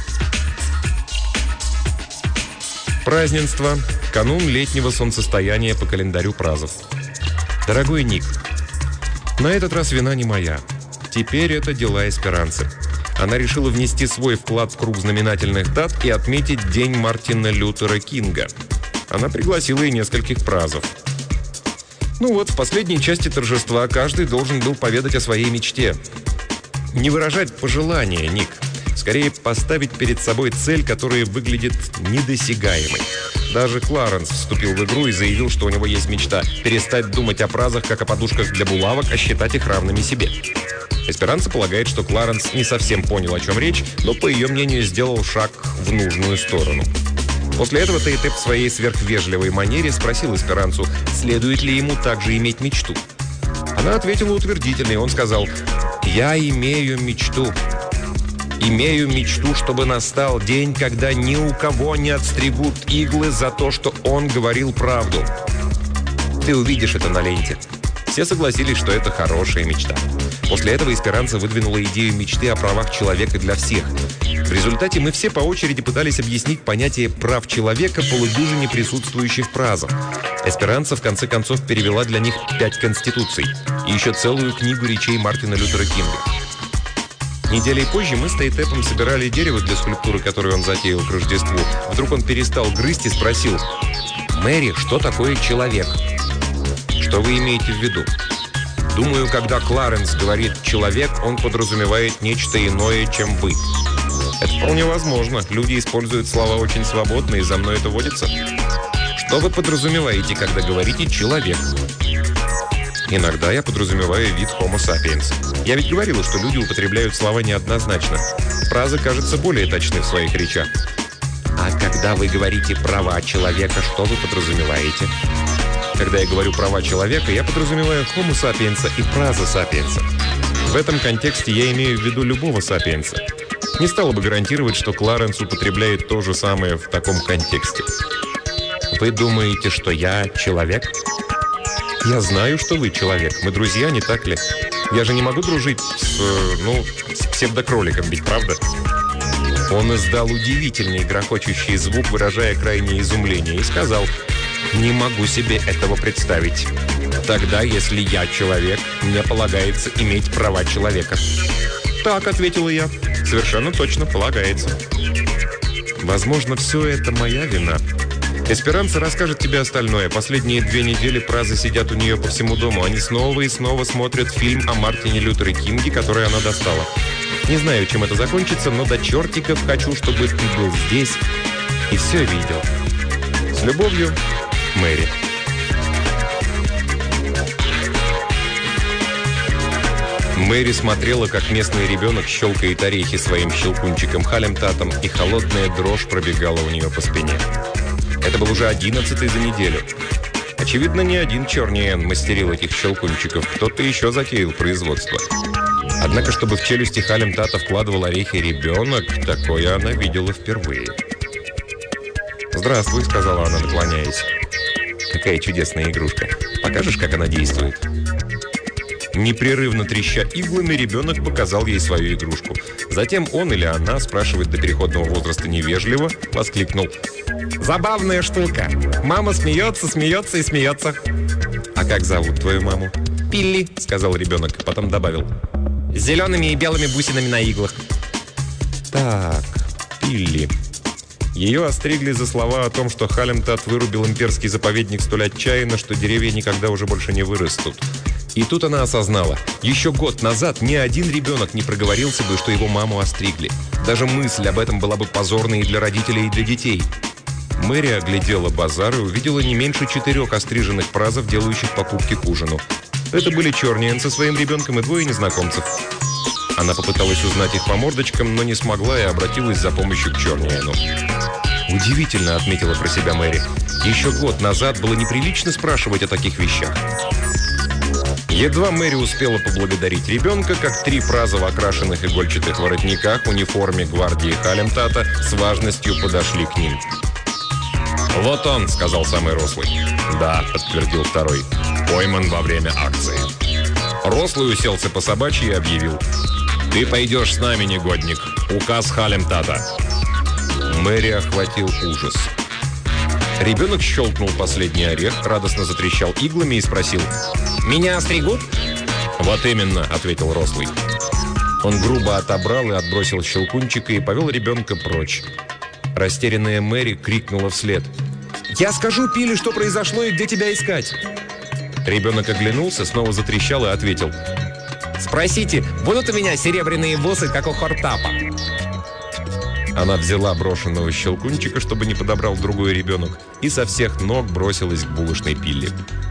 Празднество. Канун летнего солнцестояния по календарю Празов. Дорогой Ник, на этот раз вина не моя. Теперь это дела Эсперанцы. Она решила внести свой вклад в круг знаменательных дат и отметить День Мартина Лютера Кинга. Она пригласила и нескольких празов. В последней части торжества каждый должен был поведать о своей мечте. Не выражать пожелания, Ник. Скорее поставить перед собой цель, которая выглядит недосягаемой. Даже Кларенс вступил в игру и заявил, что у него есть мечта – перестать думать о празах, как о подушках для булавок, а считать их равными себе. Эсперанца полагает, что Кларенс не совсем понял, о чем речь, но, по ее мнению, сделал шаг в нужную сторону. После этого Тейтеп в своей сверхвежливой манере спросил Эсперанцу, следует ли ему также иметь мечту. Она ответила утвердительно, и он сказал: «Я имею мечту. Имею мечту, чтобы настал день, когда ни у кого не отстригут иглы за то, что он говорил правду». Ты увидишь это на ленте. Все согласились, что это хорошая мечта. После этого Эсперанца выдвинула идею мечты о правах человека для всех. В результате мы все по очереди пытались объяснить понятие прав человека полудюжине присутствующих празов. Эсперанца в конце концов перевела для них 5 конституций и еще целую книгу речей Мартина Лютера Кинга. Неделей позже мы с Тейтепом собирали дерево для скульптуры, которую он затеял к Рождеству. Вдруг он перестал грызть и спросил: «Мэри, что такое человек?» «Что вы имеете в виду?» «Думаю, когда Кларенс говорит «человек», он подразумевает нечто иное, чем вы». «Это вполне возможно. Люди используют слова очень свободно, и за мной это водится». Что вы подразумеваете, когда говорите «человек»? Иногда я подразумеваю вид Homo sapiens. Я ведь говорила, что люди употребляют слова неоднозначно. Фразы кажутся более точны в своих речах. А когда вы говорите «права человека», что вы подразумеваете? Когда я говорю «права человека», я подразумеваю Homo sapiens и фраза sapiens. В этом контексте я имею в виду любого сапиенса. Не стала бы гарантировать, что Кларенс употребляет то же самое в таком контексте. Вы думаете, что я человек? Я знаю, что вы человек. Мы друзья, не так ли? Я же не могу дружить с псевдокроликом, ведь правда? Он издал удивительный грохочущий звук, выражая крайнее изумление, и сказал: «Не могу себе этого представить. Тогда, если я человек, мне полагается иметь права человека». «Так», — ответила я, — «совершенно точно полагается». Возможно, все это моя вина. Эсперанца расскажет тебе остальное. Последние 2 недели Празы сидят у нее по всему дому. Они снова и снова смотрят фильм о Мартине Лютере Кинге, который она достала. Не знаю, чем это закончится, но до чертиков хочу, чтобы ты был здесь и все видел. С любовью, Мэри. Мэри смотрела, как местный ребенок щелкает орехи своим щелкунчиком Халемтатом, и холодная дрожь пробегала у нее по спине. Это был уже 11-й за неделю. Очевидно, не один Черниэн мастерил этих щелкунчиков, кто-то еще затеял производство. Однако, чтобы в челюсти Халемтата вкладывал орехи ребенок, такое она видела впервые. «Здравствуй», — сказала она, наклоняясь. «Какая чудесная игрушка. Покажешь, как она действует?» Непрерывно треща иглами, ребенок показал ей свою игрушку. Затем он или она, спрашивает до переходного возраста невежливо, воскликнул: «Забавная штука. Мама смеется, смеется и смеется». «А как зовут твою маму?» «Пилли», — сказал ребенок, потом добавил: «с зелеными и белыми бусинами на иглах». «Так, Пилли». Ее остригли за слова о том, что Халемтат вырубил имперский заповедник столь отчаянно, что деревья никогда уже больше не вырастут. И тут она осознала: еще год назад ни один ребенок не проговорился бы, что его маму остригли. Даже мысль об этом была бы позорной и для родителей, и для детей. Мэри оглядела базар и увидела не меньше 4 остриженных Празов, делающих покупки к ужину. Это были Черниэн со своим ребенком и 2 незнакомцев. Она попыталась узнать их по мордочкам, но не смогла и обратилась за помощью к Черниэну. «Удивительно», — отметила про себя Мэри. «Еще год назад было неприлично спрашивать о таких вещах». Едва Мэри успела поблагодарить ребенка, как 3 Праза в окрашенных игольчатых воротниках в униформе гвардии Халемтата с важностью подошли к ним. «Вот он», — сказал самый рослый. «Да», — подтвердил второй. «Пойман во время акции». Рослый уселся по собачьи и объявил: «Ты пойдешь с нами, негодник. Указ Халемтата». Мэри охватил ужас. Ребенок щелкнул последний орех, радостно затрещал иглами и спросил: «Меня остригут?» «Вот именно», — ответил рослый. Он грубо отобрал и отбросил щелкунчика и повел ребенка прочь. Растерянная Мэри крикнула вслед: «Я скажу Пилли, что произошло и где тебя искать!» Ребенок оглянулся, снова затрещал и ответил: «Спросите, будут у меня серебряные бусы, как у Хортапа?» Она взяла брошенного щелкунчика, чтобы не подобрал другой ребенок, и со всех ног бросилась к булочной Пилли.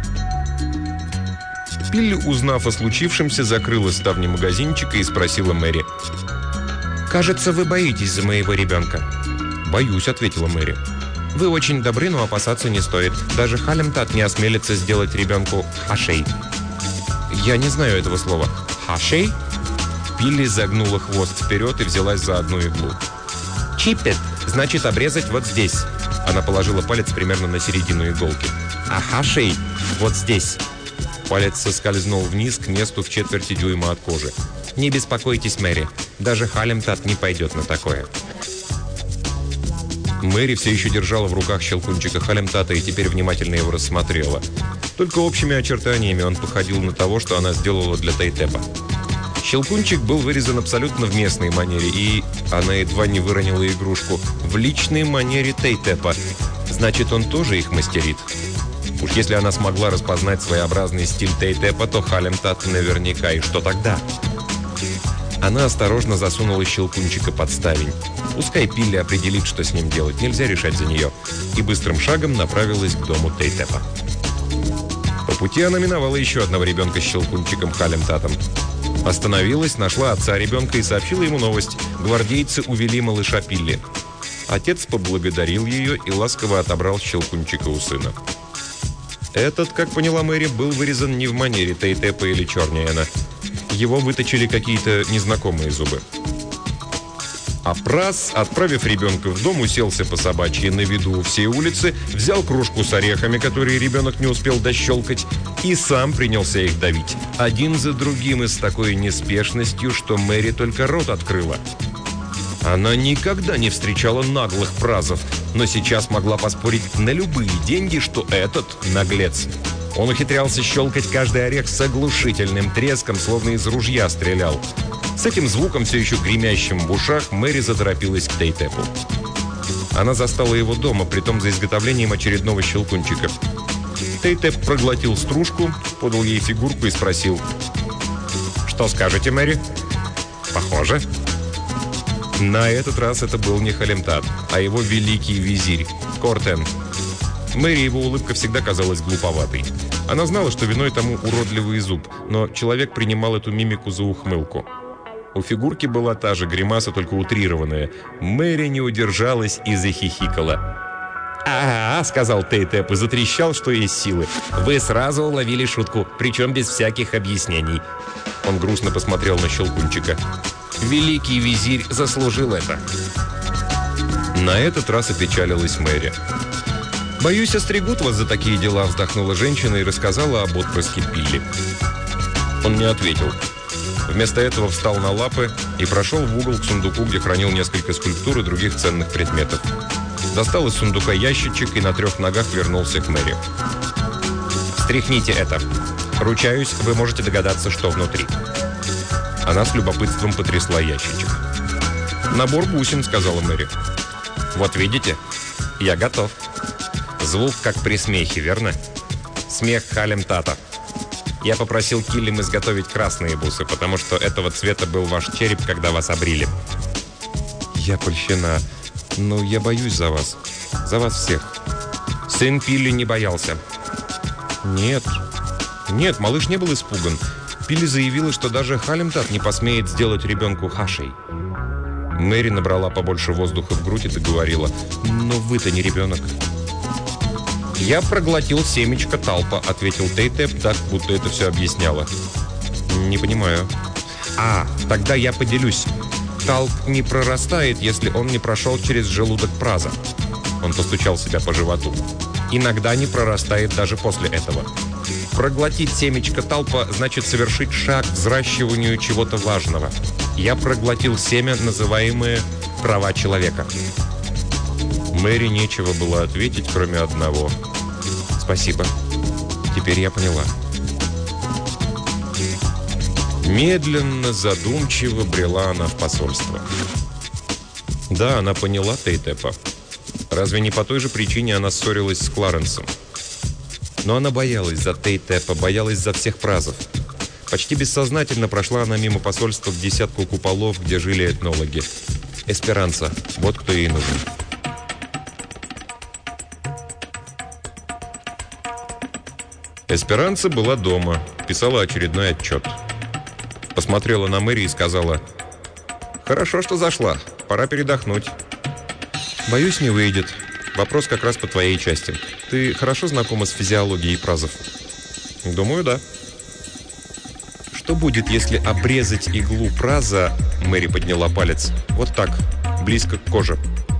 Пилли, узнав о случившемся, закрыла ставни магазинчика и спросила Мэри: «Кажется, вы боитесь за моего ребенка?» «Боюсь», — ответила Мэри. «Вы очень добры, но опасаться не стоит. Даже Халемтат не осмелится сделать ребенку хашей». «Я не знаю этого слова». «Хашей?» Пилли загнула хвост вперед и взялась за одну иглу. «Чиппет» значит обрезать вот здесь. Она положила палец примерно на середину иголки. «А хашей вот здесь». Палец соскользнул вниз к месту в 1/4 дюйма от кожи. «Не беспокойтесь, Мэри. Даже Халемтат не пойдет на такое». Мэри все еще держала в руках щелкунчика Халемтата и теперь внимательно его рассмотрела. Только общими очертаниями он походил на того, что она сделала для Тейтепа. Щелкунчик был вырезан абсолютно в местной манере, и она едва не выронила игрушку в личной манере Тейтепа. Значит, он тоже их мастерит. Уж если она смогла распознать своеобразный стиль Тейтепа, то Халемтат наверняка. И что тогда? Она осторожно засунула Щелкунчика под ставень. Пускай Пилли определит, что с ним делать, нельзя решать за нее. И быстрым шагом направилась к дому Тейтепа. По пути она миновала еще одного ребенка с Щелкунчиком Халем Татом. Остановилась, нашла отца ребенка и сообщила ему новость. Гвардейцы увели малыша Пилли. Отец поблагодарил ее и ласково отобрал Щелкунчика у сына. Этот, как поняла Мэри, был вырезан не в манере Тейтепа или Чорниэна. Его выточили какие-то незнакомые зубы. А Праз, отправив ребенка в дом, уселся по собачьи на виду у всей улицы, взял кружку с орехами, которые ребенок не успел дощелкать, и сам принялся их давить. Один за другим и с такой неспешностью, что Мэри только рот открыла. Она никогда не встречала наглых Празов, но сейчас могла поспорить на любые деньги, что этот наглец. Он ухитрялся щелкать каждый орех с оглушительным треском, словно из ружья стрелял. С этим звуком, все еще гремящим в ушах, Мэри заторопилась к Тейтепу. Она застала его дома, притом за изготовлением очередного Щелкунчика. Тейтеп проглотил стружку, подал ей фигурку и спросил: «Что скажете, Мэри?» «Похоже». На этот раз это был не Халем Тат, а его великий визирь Кортен. Мэри его улыбка всегда казалась глуповатой. Она знала, что виной тому уродливый зуб, но человек принимал эту мимику за ухмылку. У фигурки была та же гримаса, только утрированная. Мэри не удержалась и захихикала. «Ага», — сказал Тейтеп и затрещал, что есть силы. «Вы сразу уловили шутку, причем без всяких объяснений». Он грустно посмотрел на Щелкунчика. «Великий визирь заслужил это». На этот раз опечалилась Мэри. «Боюсь, остригут вас за такие дела», — вздохнула женщина и рассказала об отпрыске Пилли. Он не ответил. Вместо этого встал на лапы и прошел в угол к сундуку, где хранил несколько скульптур и других ценных предметов. Достал из сундука ящичек и на 3 ногах вернулся к Мэри. «Стряхните это. Ручаюсь, вы можете догадаться, что внутри». Она с любопытством потрясла ящичек. «Набор бусин», — сказала Мэри. «Вот видите? Я готов». Звук как при смехе, верно? Смех Халем Тата. Я попросил Киллим изготовить красные бусы, потому что этого цвета был ваш череп, когда вас обрили. Я польщена. Но я боюсь за вас. За вас всех. Сын Пилли не боялся. Нет, малыш не был испуган. Пилли заявила, что даже Халем Тат не посмеет сделать ребенку хашей. Мэри набрала побольше воздуха в грудь и договорила: «Но вы-то не ребенок». «Я проглотил семечко талпа», — ответил Тейтеп так, будто это все объясняло. «Не понимаю». Тогда я поделюсь. Талп не прорастает, если он не прошел через желудок Праза». Он постучал себя по животу. «Иногда не прорастает даже после этого. Проглотить семечко талпа значит совершить шаг к взращиванию чего-то важного. Я проглотил семя, называемое «права человека». Мэри нечего было ответить, кроме одного: «Спасибо. Теперь я поняла». Медленно, задумчиво брела она в посольство. Да, она поняла Тейтепа. Разве не по той же причине она ссорилась с Кларенсом? Но она боялась за Тейтепа, боялась за всех Празов. Почти бессознательно прошла она мимо посольства к десятку куполов, где жили этнологи. Эсперанца. Вот кто ей нужен. Эсперанца была дома, писала очередной отчет. Посмотрела на Мэри и сказала: «Хорошо, что зашла. Пора передохнуть». «Боюсь, не выйдет. Вопрос как раз по твоей части. Ты хорошо знакома с физиологией Празов?» «Думаю, да». «Что будет, если обрезать иглу Праза?» Мэри подняла палец. «Вот так, близко к коже».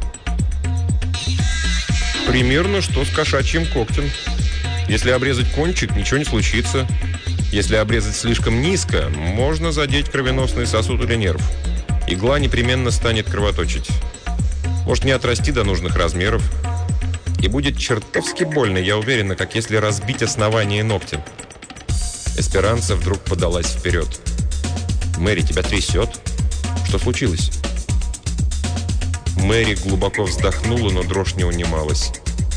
«Примерно что с кошачьим когтем. Если обрезать кончик, ничего не случится. Если обрезать слишком низко, можно задеть кровеносный сосуд или нерв. Игла непременно станет кровоточить. Может не отрасти до нужных размеров. И будет чертовски больно, я уверена, как если разбить основание ногтя». Эсперанца вдруг подалась вперед. «Мэри, тебя трясет? Что случилось?» Мэри глубоко вздохнула, но дрожь не унималась.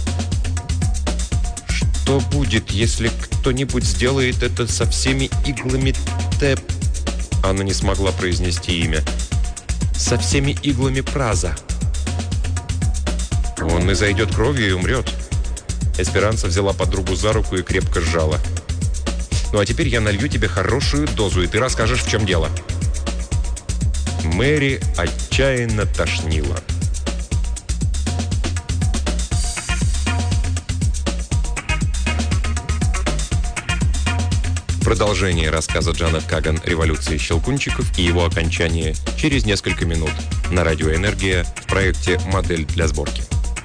«Что будет, если кто-нибудь сделает это со всеми иглами Анна не смогла произнести имя. «Со всеми иглами Праза». «Он изойдет кровью и умрет». Эсперанца взяла подругу за руку и крепко сжала. «Ну а теперь я налью тебе хорошую дозу, и ты расскажешь, в чем дело». Мэри отчаянно тошнила. Продолжение рассказа Джанет Каган «Революция щелкунчиков» и его окончание через несколько минут на радио «Энергия» в проекте «Модель для сборки».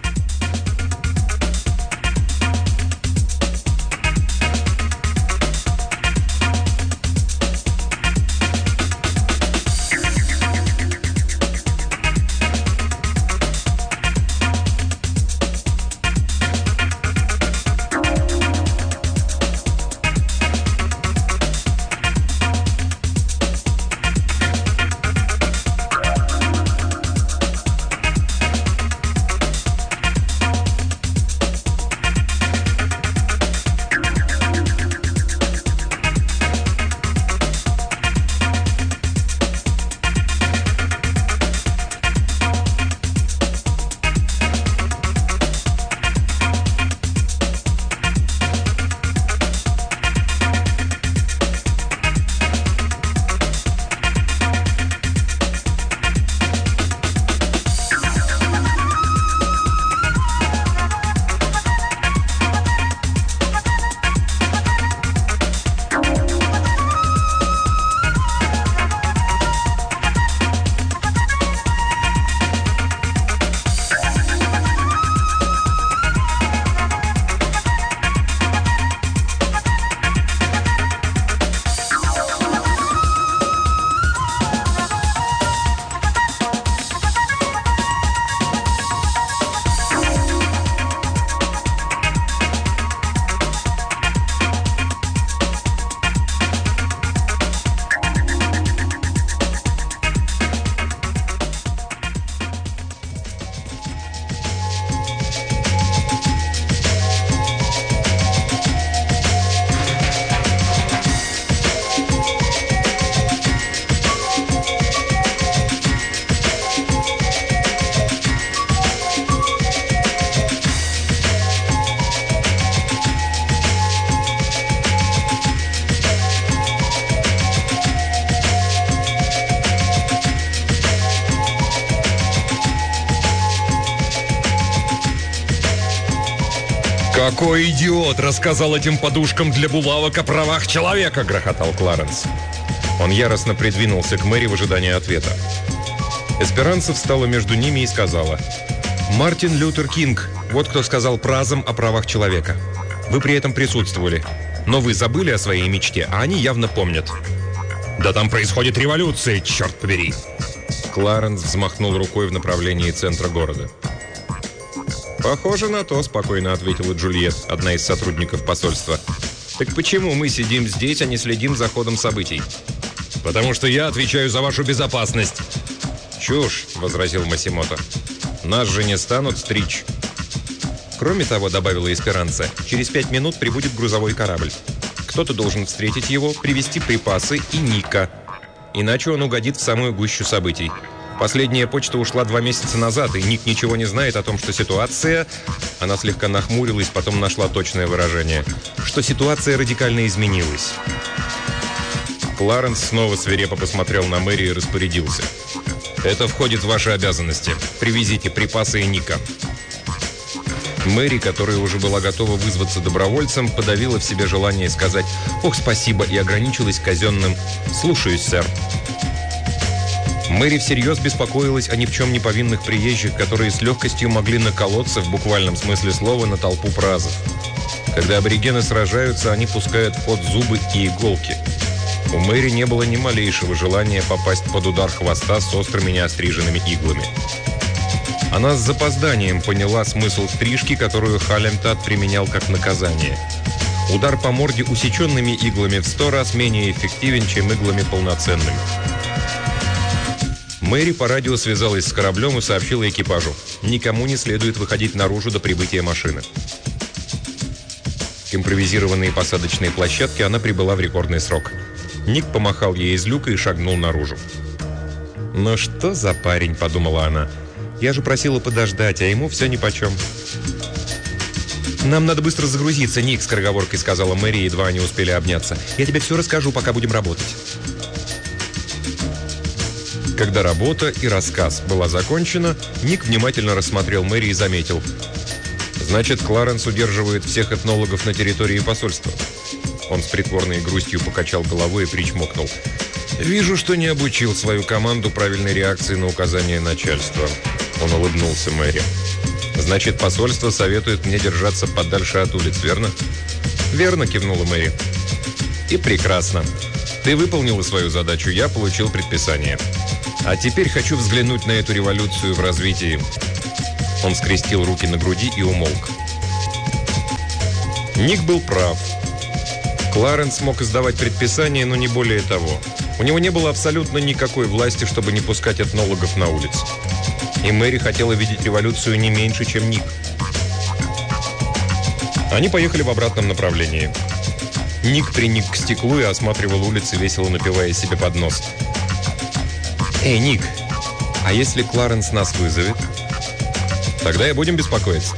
«Какой идиот рассказал этим подушкам для булавок о правах человека!» — грохотал Кларенс. Он яростно придвинулся к Мэри в ожидании ответа. Эсперанца встала между ними и сказала: «Мартин Лютер Кинг, вот кто сказал Празам о правах человека. Вы при этом присутствовали, но вы забыли о своей мечте, а они явно помнят». «Да там происходит революция, черт побери!» Кларенс взмахнул рукой в направлении центра города. «Похоже на то», — спокойно ответила Джульет, одна из сотрудников посольства. «Так почему мы сидим здесь, а не следим за ходом событий?» «Потому что я отвечаю за вашу безопасность». «Чушь», — возразил Масимото. «Нас же не станут стричь». «Кроме того», — добавила Эсперанца, «через 5 минут прибудет грузовой корабль. Кто-то должен встретить его, привезти припасы и Ника. Иначе он угодит в самую гущу событий. Последняя почта ушла 2 месяца назад, и Ник ничего не знает о том, что ситуация...» Она слегка нахмурилась, потом нашла точное выражение. «Что ситуация радикально изменилась». Кларенс снова свирепо посмотрел на Мэри и распорядился: «Это входит в ваши обязанности. Привезите припасы и Ника». Мэри, которая уже была готова вызваться добровольцем, подавила в себе желание сказать «Ох, спасибо», и ограничилась казенным «Слушаюсь, сэр». Мэри всерьез беспокоилась о ни в чем не повинных приезжих, которые с легкостью могли наколоться в буквальном смысле слова на толпу празов. Когда аборигены сражаются, они пускают в ход зубы и иголки. У Мэри не было ни малейшего желания попасть под удар хвоста с острыми неостриженными иглами. Она с запозданием поняла смысл стрижки, которую Халемтат применял как наказание. Удар по морде усеченными иглами в 100 раз менее эффективен, чем иглами полноценными. Мэри по радио связалась с кораблем и сообщила экипажу: никому не следует выходить наружу до прибытия машины. К импровизированной посадочной площадке она прибыла в рекордный срок. Ник помахал ей из люка и шагнул наружу. «Ну что за парень?» – подумала она. «Я же просила подождать, а ему все нипочем». «Нам надо быстро загрузиться, Ник», – скороговоркой сказала Мэри, едва они успели обняться. «Я тебе все расскажу, пока будем работать». Когда работа и рассказ была закончена, Ник внимательно рассмотрел Мэри и заметил: «Значит, Кларенс удерживает всех этнологов на территории посольства». Он с притворной грустью покачал головой и причмокнул. «Вижу, что не обучил свою команду правильной реакции на указания начальства». Он улыбнулся Мэри. «Значит, посольство советует мне держаться подальше от улиц, верно?» «Верно», — кивнула Мэри. «И прекрасно. Ты выполнила свою задачу, я получил предписание. А теперь хочу взглянуть на эту революцию в развитии». Он скрестил руки на груди и умолк. Ник был прав. Кларенс мог издавать предписания, но не более того. У него не было абсолютно никакой власти, чтобы не пускать этнологов на улицу. И Мэри хотела видеть революцию не меньше, чем Ник. Они поехали в обратном направлении. Ник приник к стеклу и осматривал улицы, весело напивая себе под нос. «Эй, Ник, а если Кларенс нас вызовет? Тогда и будем беспокоиться».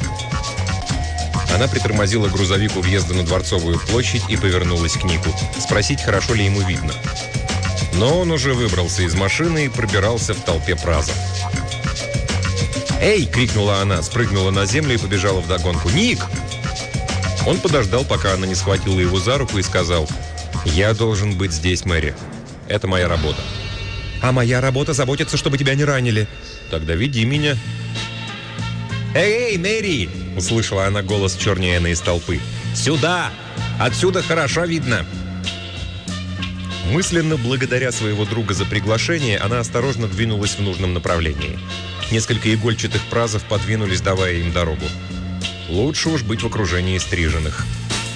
Она притормозила грузовик у въезда на Дворцовую площадь и повернулась к Нику. Спросить, хорошо ли ему видно. Но он уже выбрался из машины и пробирался в толпе праза. «Эй!» — крикнула она, спрыгнула на землю и побежала вдогонку. «Ник!» Он подождал, пока она не схватила его за руку и сказал: «Я должен быть здесь, Мэри. Это моя работа». «А моя работа заботиться, чтобы тебя не ранили». «Тогда веди меня». «Эй, Мэри!» — услышала она голос Черниэна из толпы. «Сюда! Отсюда хорошо видно!» Мысленно благодаря своего друга за приглашение, она осторожно двинулась в нужном направлении. Несколько игольчатых празов подвинулись, давая им дорогу. Лучше уж быть в окружении стриженных.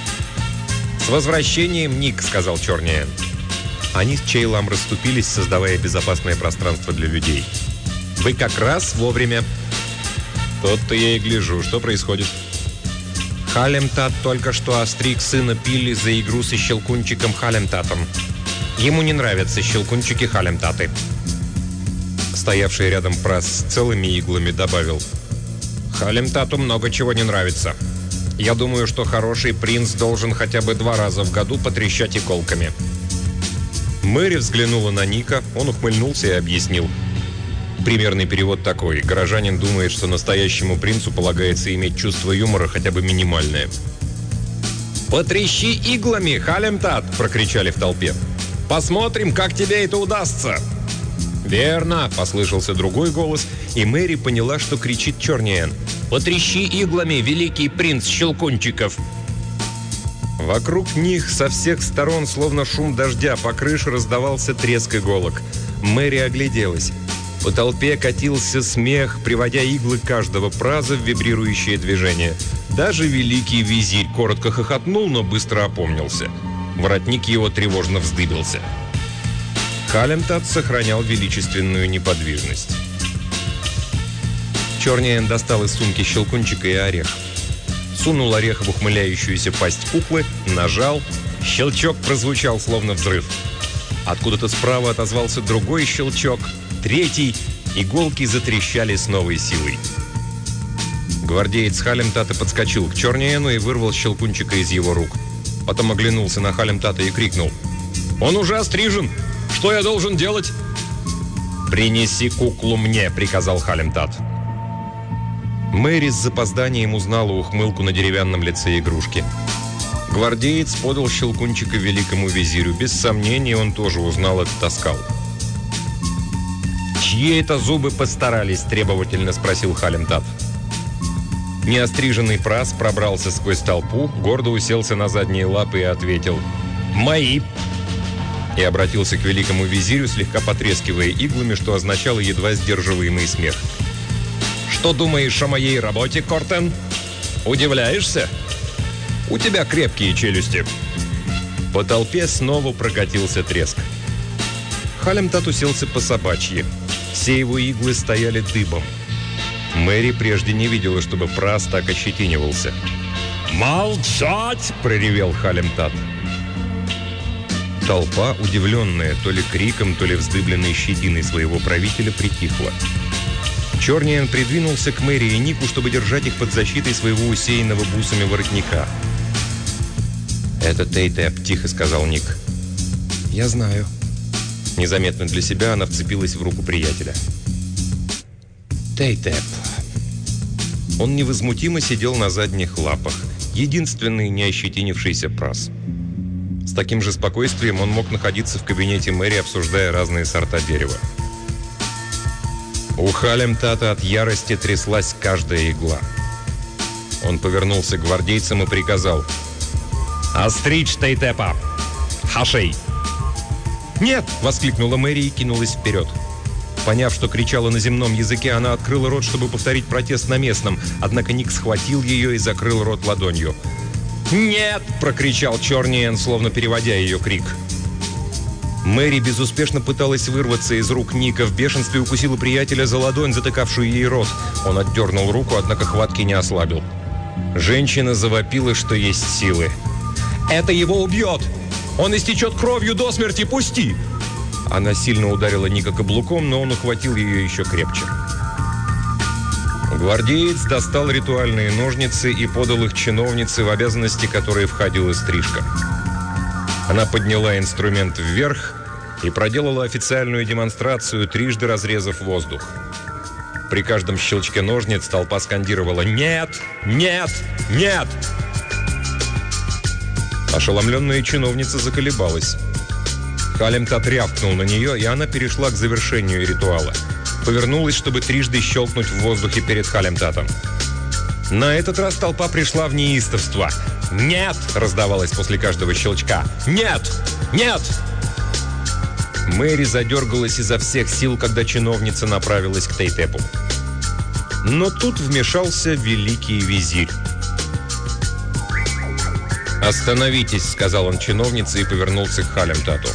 «С возвращением, Ник!» — сказал Черниэн. Они с Чейлом расступились, создавая безопасное пространство для людей. «Вы как раз вовремя!» «Тот-то я и гляжу. Что происходит?» «Халемтат только что остриг сына Пилли за игру со Щелкунчиком Халемтатом. Ему не нравятся Щелкунчики-Халемтаты». Стоявший рядом праз с целыми иглами добавил: «Халемтату много чего не нравится. Я думаю, что хороший принц должен хотя бы 2 раза в году потрещать иголками». Мэри взглянула на Ника, он ухмыльнулся и объяснил. Примерный перевод такой: горожанин думает, что настоящему принцу полагается иметь чувство юмора хотя бы минимальное. «Потрещи иглами, Халемтат!» – прокричали в толпе. «Посмотрим, как тебе это удастся!» «Верно!» – послышался другой голос, и Мэри поняла, что кричит Черниэн. «Потрещи иглами, великий принц Щелкунчиков!» Вокруг них со всех сторон, словно шум дождя, по крыше раздавался треск иголок. Мэри огляделась. По толпе катился смех, приводя иглы каждого праза в вибрирующее движение. Даже великий визирь коротко хохотнул, но быстро опомнился. Воротник его тревожно вздыбился. Халемтат сохранял величественную неподвижность. Черниэн достал из сумки Щелкунчика и орех. Сунул орех в ухмыляющуюся пасть куклы, нажал. Щелчок прозвучал, словно взрыв. Откуда-то справа отозвался другой щелчок, третий. Иголки затрещали с новой силой. Гвардеец Халемтата подскочил к Черниэну и вырвал Щелкунчика из его рук. Потом оглянулся на Халемтата и крикнул: «Он уже острижен! Что я должен делать?» «Принеси куклу мне», — приказал Халемтат. Мэри с запозданием узнала ухмылку на деревянном лице игрушки. Гвардеец подал Щелкунчика великому визирю. Без сомнения, он тоже узнал этот оскал. «Чьи это зубы постарались?» – требовательно спросил Халемтат. Неостриженный праз пробрался сквозь толпу, гордо уселся на задние лапы и ответил: «Мои!» И обратился к великому визирю, слегка потрескивая иглами, что означало едва сдерживаемый смех. «Что думаешь о моей работе, Кортен? Удивляешься? У тебя крепкие челюсти». По толпе снова прокатился треск. Халемтат уселся по-собачьи. Все его иглы стояли дыбом. Мэри прежде не видела, чтобы праз так ощетинивался. «Молчать!» – проревел Халемтат. Толпа, удивленная то ли криком, то ли вздыбленной щетиной своего правителя, притихла. Чорниен придвинулся к Мэри и Нику, чтобы держать их под защитой своего усеянного бусами воротника. «Это Тей-Теп», — тихо сказал Ник. «Я знаю». Незаметно для себя она вцепилась в руку приятеля. Тей-Теп. Он невозмутимо сидел на задних лапах. Единственный не ощетинившийся прас. С таким же спокойствием он мог находиться в кабинете Мэри, обсуждая разные сорта дерева. У Халемтата от ярости тряслась каждая игла. Он повернулся к гвардейцам и приказал: «Остричь Тей-Тепа! Хашей!» «Нет!» — воскликнула Мэри и кинулась вперед. Поняв, что кричала на земном языке, она открыла рот, чтобы повторить протест на местном, однако Ник схватил ее и закрыл рот ладонью. «Нет!» — прокричал Чорниен, словно переводя ее крик. Мэри безуспешно пыталась вырваться из рук Ника, в бешенстве укусила приятеля за ладонь, затыкавшую ей рот. Он отдернул руку, однако хватки не ослабил. Женщина завопила, что есть силы. «Это его убьет! Он истечет кровью до смерти! Пусти!» Она сильно ударила Ника каблуком, но он ухватил ее еще крепче. Гвардеец достал ритуальные ножницы и подал их чиновнице, в обязанности которой входила стрижка. Она подняла инструмент вверх и проделала официальную демонстрацию, трижды разрезав воздух. При каждом щелчке ножниц толпа скандировала: «Нет! Нет! Нет!» Ошеломленная чиновница заколебалась. Халемтат рявкнул на нее, и она перешла к завершению ритуала. Повернулась, чтобы трижды щелкнуть в воздухе перед Халемтатом. На этот раз толпа пришла в неистовство. «Нет!» — раздавалось после каждого щелчка. «Нет! Нет!» Мэри задергалась изо всех сил, когда чиновница направилась к Тей-Тепу. Но тут вмешался великий визирь. «Остановитесь», — сказал он чиновнице и повернулся к Халемтату.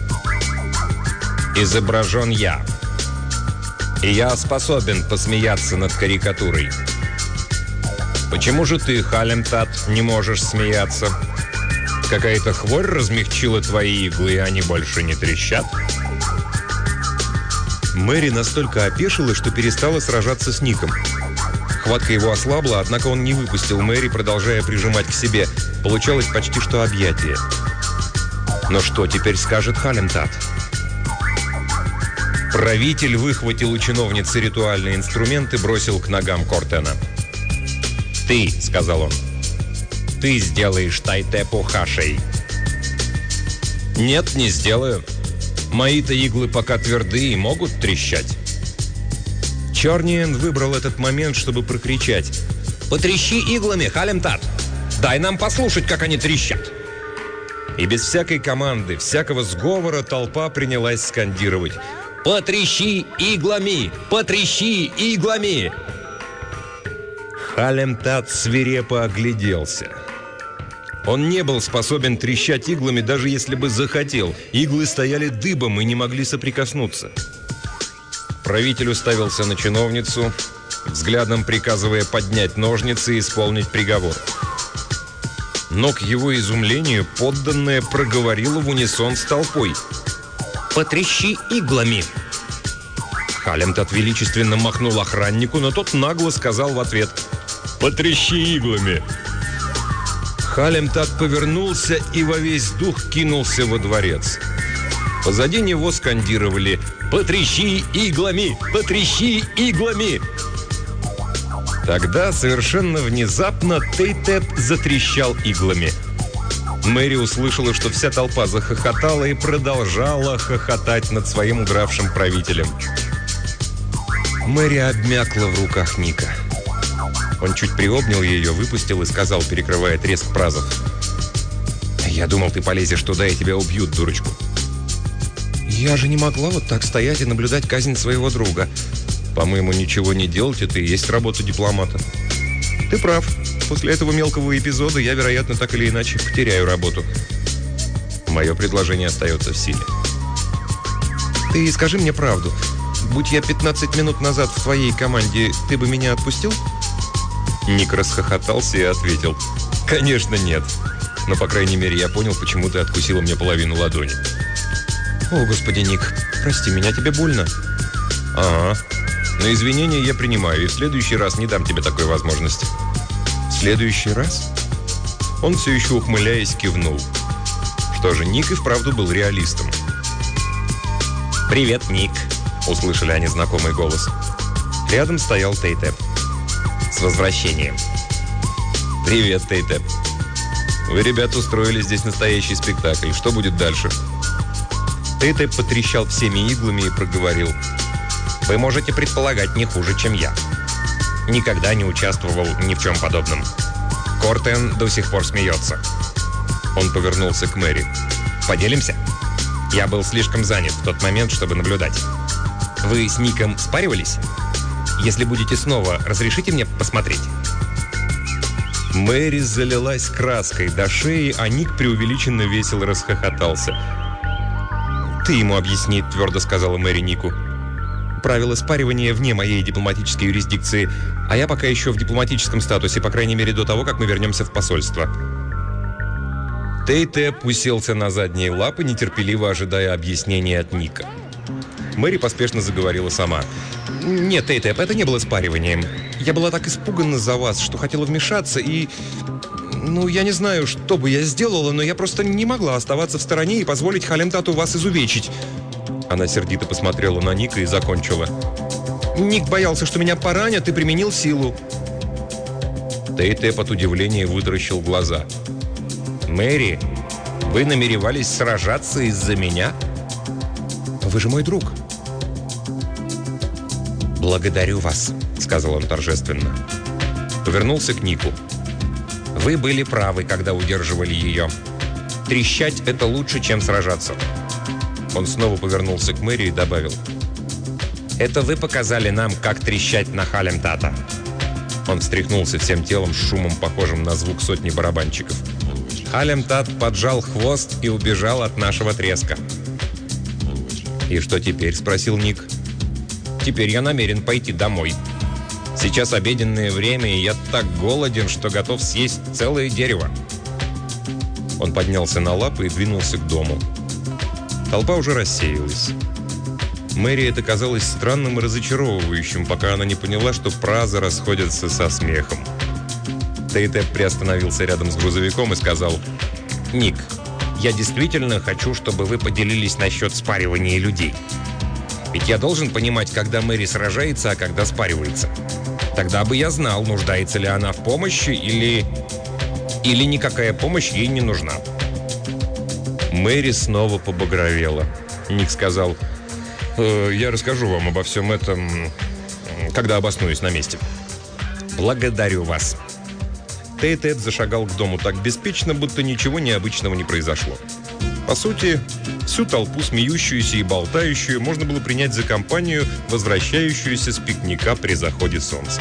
«Изображен я. И я способен посмеяться над карикатурой. Почему же ты, Халемтат, не можешь смеяться? Какая-то хворь размягчила твои иглы, и они больше не трещат?» Мэри настолько опешила, что перестала сражаться с Ником. Хватка его ослабла, однако он не выпустил Мэри, продолжая прижимать к себе. Получалось почти что объятие. Но что теперь скажет Халемтат? Правитель выхватил у чиновницы ритуальный инструмент и бросил к ногам Кортена. «Ты», — сказал он, — «ты сделаешь Тей-Тепу Хашей». «Нет, не сделаю. Мои-то иглы пока твердые и могут трещать». Чорниен выбрал этот момент, чтобы прокричать: «Потрещи иглами, Халемтат! Дай нам послушать, как они трещат!» И без всякой команды, всякого сговора толпа принялась скандировать: «Потрещи иглами! Потрещи иглами!» Халемтат свирепо огляделся. Он не был способен трещать иглами, даже если бы захотел. Иглы стояли дыбом и не могли соприкоснуться. Правитель уставился на чиновницу, взглядом приказывая поднять ножницы и исполнить приговор. Но к его изумлению подданная проговорила в унисон с толпой: «Потрещи иглами!» Халемтат величественно махнул охраннику, но тот нагло сказал в ответ: «Потрещи иглами!» Халемтат повернулся и во весь дух кинулся во дворец. Позади него скандировали: «Потрещи иглами! Потрещи иглами!» Тогда совершенно внезапно Тей-Теп затрещал иглами. Мэри услышала, что вся толпа захохотала и продолжала хохотать над своим удравшим правителем. Мэри обмякла в руках Ника. Он чуть приобнял ее, выпустил и сказал, перекрывая треск празов: «Я думал, ты полезешь туда, и тебя убьют, дурочку». «Я же не могла вот так стоять и наблюдать казнь своего друга». «По-моему, ничего не делать — это и есть работа дипломата». «Ты прав. После этого мелкого эпизода я, вероятно, так или иначе потеряю работу». «Мое предложение остается в силе». «Ты скажи мне правду. Будь я 15 минут назад в твоей команде, ты бы меня отпустил?» Ник расхохотался и ответил: «Конечно нет. Но, по крайней мере, я понял, почему ты откусила мне половину ладони. О, господи, Ник, прости меня, тебе больно? Ага. Но извинения я принимаю, и в следующий раз не дам тебе такой возможности. В следующий раз? Он все еще, ухмыляясь, кивнул. Что же, Ник и вправду был реалистом. «Привет, Ник», — услышали они знакомый голос. Рядом стоял Тей-Тэп. «С возвращением». «Привет, Тей-Тэп. Вы, ребята, устроили здесь настоящий спектакль. Что будет дальше?» Тей-Тэп потрещал всеми иглами и проговорил. «Вы можете предполагать не хуже, чем я. Никогда не участвовал ни в чем подобном. Кортен до сих пор смеется». Он повернулся к Мэри. «Поделимся? Я был слишком занят в тот момент, чтобы наблюдать. Вы с Ником спаривались? Если будете снова, разрешите мне посмотреть?» Мэри залилась краской до шеи, а Ник преувеличенно весело расхохотался. «Ты ему объясни», — твердо сказала Мэри Нику. «Правила спаривания вне моей дипломатической юрисдикции, а я пока еще в дипломатическом статусе, по крайней мере до того, как мы вернемся в посольство». Тей-Тэп уселся на задние лапы, нетерпеливо ожидая объяснения от Ника. Мэри поспешно заговорила сама. «Нет, Тей-Тэп, это не было спариванием. Я была так испугана за вас, что хотела вмешаться и... я не знаю, что бы я сделала, но я просто не могла оставаться в стороне и позволить Халемтату вас изувечить». Она сердито посмотрела на Ника и закончила. «Ник боялся, что меня поранят, и применил силу». Тей-Тэп от удивления вытаращил глаза. «Мэри, вы намеревались сражаться из-за меня? Вы же мой друг». «Благодарю вас», — сказал он торжественно. Повернулся к Нику. «Вы были правы, когда удерживали ее. Трещать — это лучше, чем сражаться». Он снова повернулся к Мэри и добавил. «Это вы показали нам, как трещать на Халемтата». Он встряхнулся всем телом с шумом, похожим на звук сотни барабанщиков. Халемтат поджал хвост и убежал от нашего треска. «И что теперь?» – спросил Ник. «Теперь я намерен пойти домой. Сейчас обеденное время, и я так голоден, что готов съесть целое дерево». Он поднялся на лапы и двинулся к дому. Толпа уже рассеялась. Мэри это казалось странным и разочаровывающим, пока она не поняла, что фразы расходятся со смехом. Тей-Тэп приостановился рядом с грузовиком и сказал: «Ник, я действительно хочу, чтобы вы поделились насчет спаривания людей. Ведь я должен понимать, когда Мэри сражается, а когда спаривается. Тогда бы я знал, нуждается ли она в помощи или никакая помощь ей не нужна». Мэри снова побагровела. Ник сказал: «Я расскажу вам обо всем этом, когда обоснуюсь на месте». «Благодарю вас». Тей-Тэп зашагал к дому так беспечно, будто ничего необычного не произошло. По сути, всю толпу, смеющуюся и болтающую, можно было принять за компанию, возвращающуюся с пикника при заходе солнца.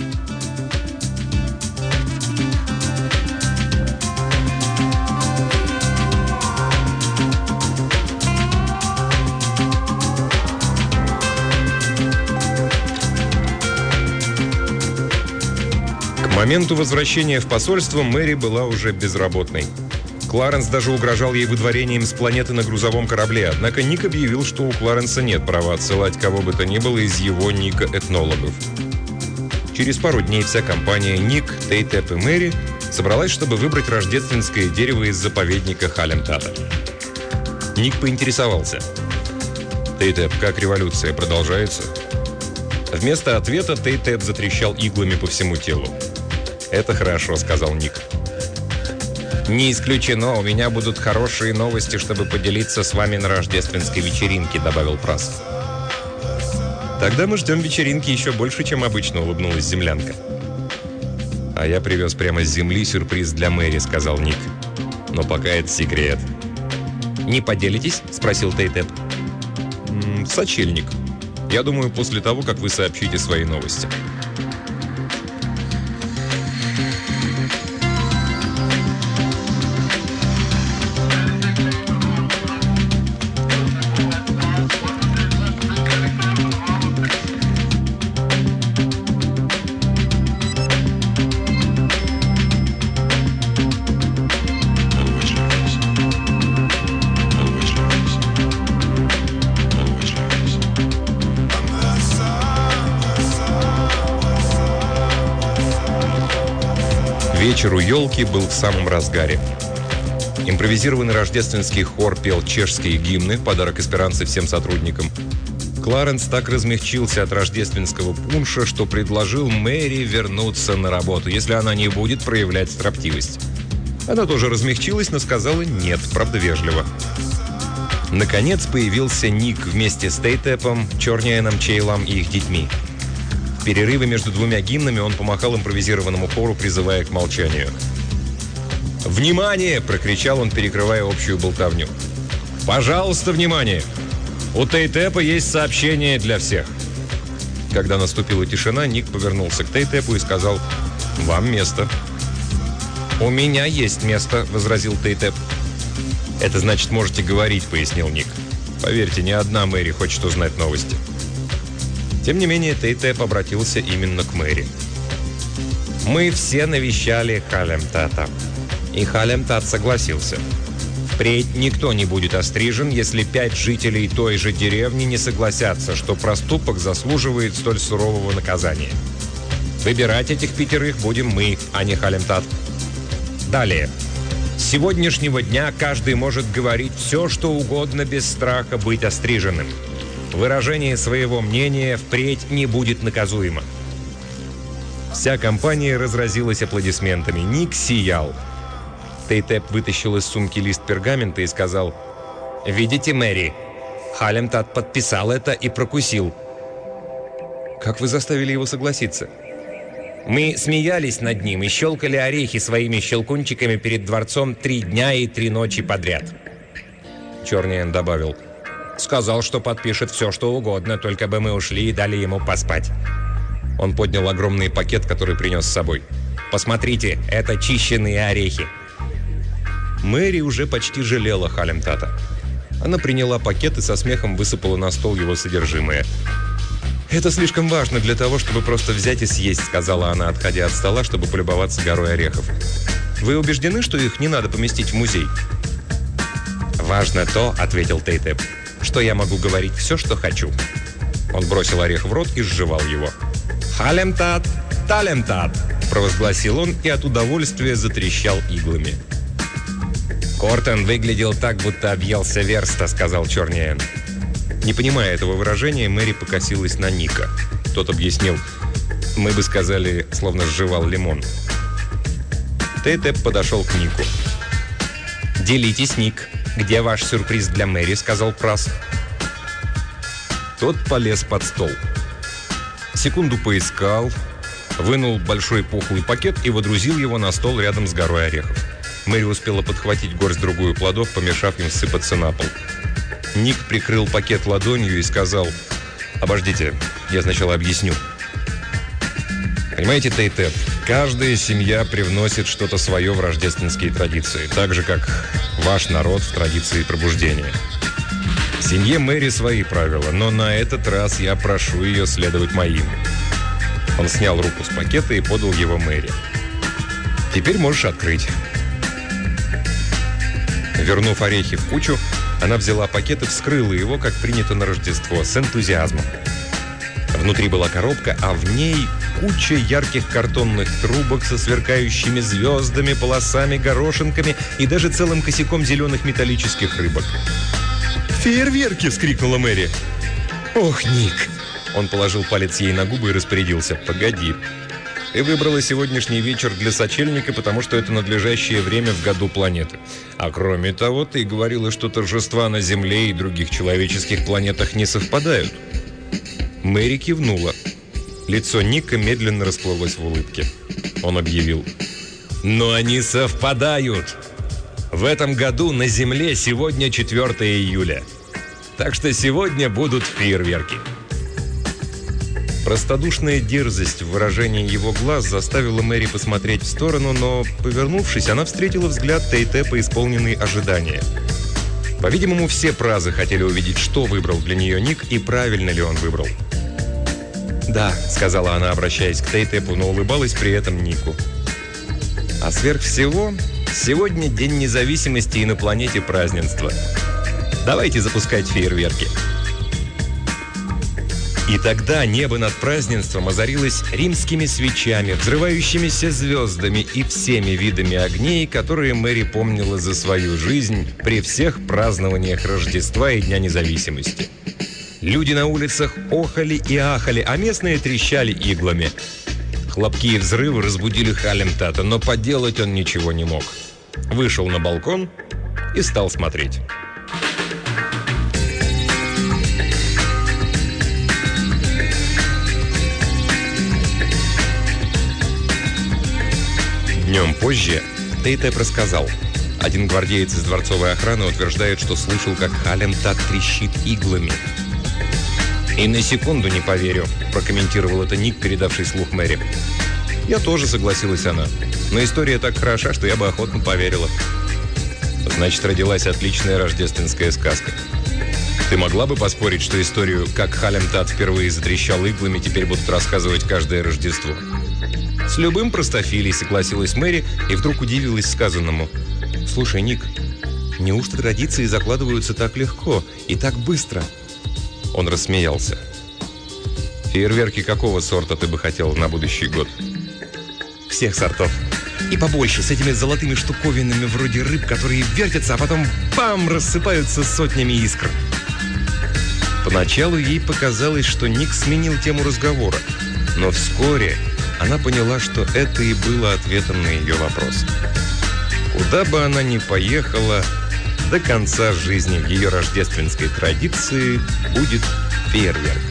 К моменту возвращения в посольство Мэри была уже безработной. Кларенс даже угрожал ей выдворением с планеты на грузовом корабле, однако Ник объявил, что у Кларенса нет права отсылать кого бы то ни было из его Ника-этнологов. Через пару дней вся компания Ник, Тей-Тэп и Мэри собралась, чтобы выбрать рождественское дерево из заповедника Халемтата. Ник поинтересовался: «Тей-Тэп, как революция продолжается?» Вместо ответа Тей-Тэп затрещал иглами по всему телу. «Это хорошо», — сказал Ник. «Не исключено, у меня будут хорошие новости, чтобы поделиться с вами на рождественской вечеринке», — добавил Прасс. «Тогда мы ждем вечеринки еще больше, чем обычно», — улыбнулась землянка. «А я привез прямо с земли сюрприз для Мэри», — сказал Ник. «Но пока это секрет». «Не поделитесь?» — спросил Тей-Тэп. «Сочельник. Я думаю, после того, как вы сообщите свои новости». Вечер у елки был в самом разгаре. Импровизированный рождественский хор пел чешские гимны, подарок эсперанцы всем сотрудникам. Кларенс так размягчился от рождественского пунша, что предложил Мэри вернуться на работу, если она не будет проявлять строптивость. Она тоже размягчилась, но сказала «нет», правда вежливо. Наконец появился Ник вместе с Тейтепом, Чорниэном, Чейлом и их детьми. В перерыве между двумя гимнами он помахал импровизированному хору, призывая к молчанию. «Внимание!» – прокричал он, перекрывая общую болтовню. «Пожалуйста, внимание! У Тейтепа есть сообщение для всех». Когда наступила тишина, Ник повернулся к Тейтепу и сказал «Вам место». «У меня есть место», – возразил Тейтеп. «Это значит, можете говорить», – пояснил Ник. «Поверьте, ни одна Мэри хочет узнать новости». Тем не менее, Тейтеп обратился именно к Мэри. «Мы все навещали Халемтата». И Халемтат согласился. Впредь никто не будет острижен, если 5 жителей той же деревни не согласятся, что проступок заслуживает столь сурового наказания. Выбирать этих 5 будем мы, а не Халемтат. Далее. С сегодняшнего дня каждый может говорить все, что угодно, без страха быть остриженным. Выражение своего мнения впредь не будет наказуемо. Вся компания разразилась аплодисментами. Ник сиял. Тейтеп вытащил из сумки лист пергамента и сказал: «Видите, Мэри, Халемтат подписал это и прокусил». «Как вы заставили его согласиться?» «Мы смеялись над ним и щелкали орехи своими щелкунчиками перед дворцом 3 дня и 3 ночи подряд». Чорниэн добавил: «Сказал, что подпишет все, что угодно, только бы мы ушли и дали ему поспать». Он поднял огромный пакет, который принес с собой. «Посмотрите, это чищенные орехи». Мэри уже почти жалела Халемтата. Она приняла пакет и со смехом высыпала на стол его содержимое. «Это слишком важно для того, чтобы просто взять и съесть», — сказала она, отходя от стола, чтобы полюбоваться горой орехов. «Вы убеждены, что их не надо поместить в музей?» «Важно то», — ответил Тейтеп, — «что я могу говорить все, что хочу». Он бросил орех в рот и сживал его. «Халемтат! Талемтат!» — провозгласил он и от удовольствия затрещал иглами. «Кортон выглядел так, будто объелся верста», — сказал Чорниэн. Не понимая этого выражения, Мэри покосилась на Ника. Тот объяснил: «Мы бы сказали, словно сживал лимон». Тейтеп подошел к Нику. «Делитесь, Ник. Где ваш сюрприз для Мэри?» — сказал Прасс. Тот полез под стол. Секунду поискал, вынул большой пухлый пакет и водрузил его на стол рядом с горой орехов. Мэри успела подхватить горсть-другую плодов, помешав им сыпаться на пол. Ник прикрыл пакет ладонью и сказал: «Обождите, я сначала объясню. Понимаете, Тейтеп, каждая семья привносит что-то свое в рождественские традиции, так же, как ваш народ в традиции пробуждения. В семье Мэри свои правила, но на этот раз я прошу ее следовать моим». Он снял руку с пакета и подал его Мэри. «Теперь можешь открыть». Вернув орехи в кучу, она взяла пакет и вскрыла его, как принято на Рождество, с энтузиазмом. Внутри была коробка, а в ней куча ярких картонных трубок со сверкающими звездами, полосами, горошинками и даже целым косяком зеленых металлических рыбок. «Фейерверки!» — вскрикнула Мэри. «Ох, Ник!» Он положил палец ей на губы и распорядился: «Погоди. Ты выбрала сегодняшний вечер для сочельника, потому что это надлежащее время в году планеты. А кроме того, ты говорила, что торжества на Земле и других человеческих планетах не совпадают». Мэри кивнула. Лицо Ника медленно расплылось в улыбке. Он объявил: «Но они совпадают! В этом году на Земле сегодня 4 июля. Так что сегодня будут фейерверки». Простодушная дерзость в выражении его глаз заставила Мэри посмотреть в сторону, но, повернувшись, она встретила взгляд Тейтепа, исполненный ожидания. По-видимому, все Празы хотели увидеть, что выбрал для нее Ник и правильно ли он выбрал. «Да», — сказала она, обращаясь к Тейтепу, но улыбалась при этом Нику. «А сверх всего, сегодня День независимости и на планете празднество. Давайте запускать фейерверки». И тогда небо над празднеством озарилось римскими свечами, взрывающимися звездами и всеми видами огней, которые Мэри помнила за свою жизнь при всех празднованиях Рождества и Дня независимости. Люди на улицах охали и ахали, а местные трещали иглами. Хлопки и взрывы разбудили Халемтата, но поделать он ничего не мог. Вышел на балкон и стал смотреть. Днем позже Тейтеп рассказал. Один гвардеец из дворцовой охраны утверждает, что слышал, как Халемтат трещит иглами. «И на секунду не поверю», – прокомментировал это Ник, передавший слух Мэри. «Я тоже», – согласилась она. «Но история так хороша, что я бы охотно поверила». «Значит, родилась отличная рождественская сказка. Ты могла бы поспорить, что историю, как Халемтат впервые затрещал иглами, теперь будут рассказывать каждое Рождество?» «С любым простофилей», — согласилась Мэри и вдруг удивилась сказанному. «Слушай, Ник, неужто традиции закладываются так легко и так быстро?» Он рассмеялся. «Фейерверки какого сорта ты бы хотел на будущий год?» «Всех сортов. И побольше, с этими золотыми штуковинами вроде рыб, которые вертятся, а потом бам, рассыпаются сотнями искр». Поначалу ей показалось, что Ник сменил тему разговора, но вскоре она поняла, что это и было ответом на ее вопрос. Куда бы она ни поехала, до конца жизни в ее рождественской традиции будет фейерверк.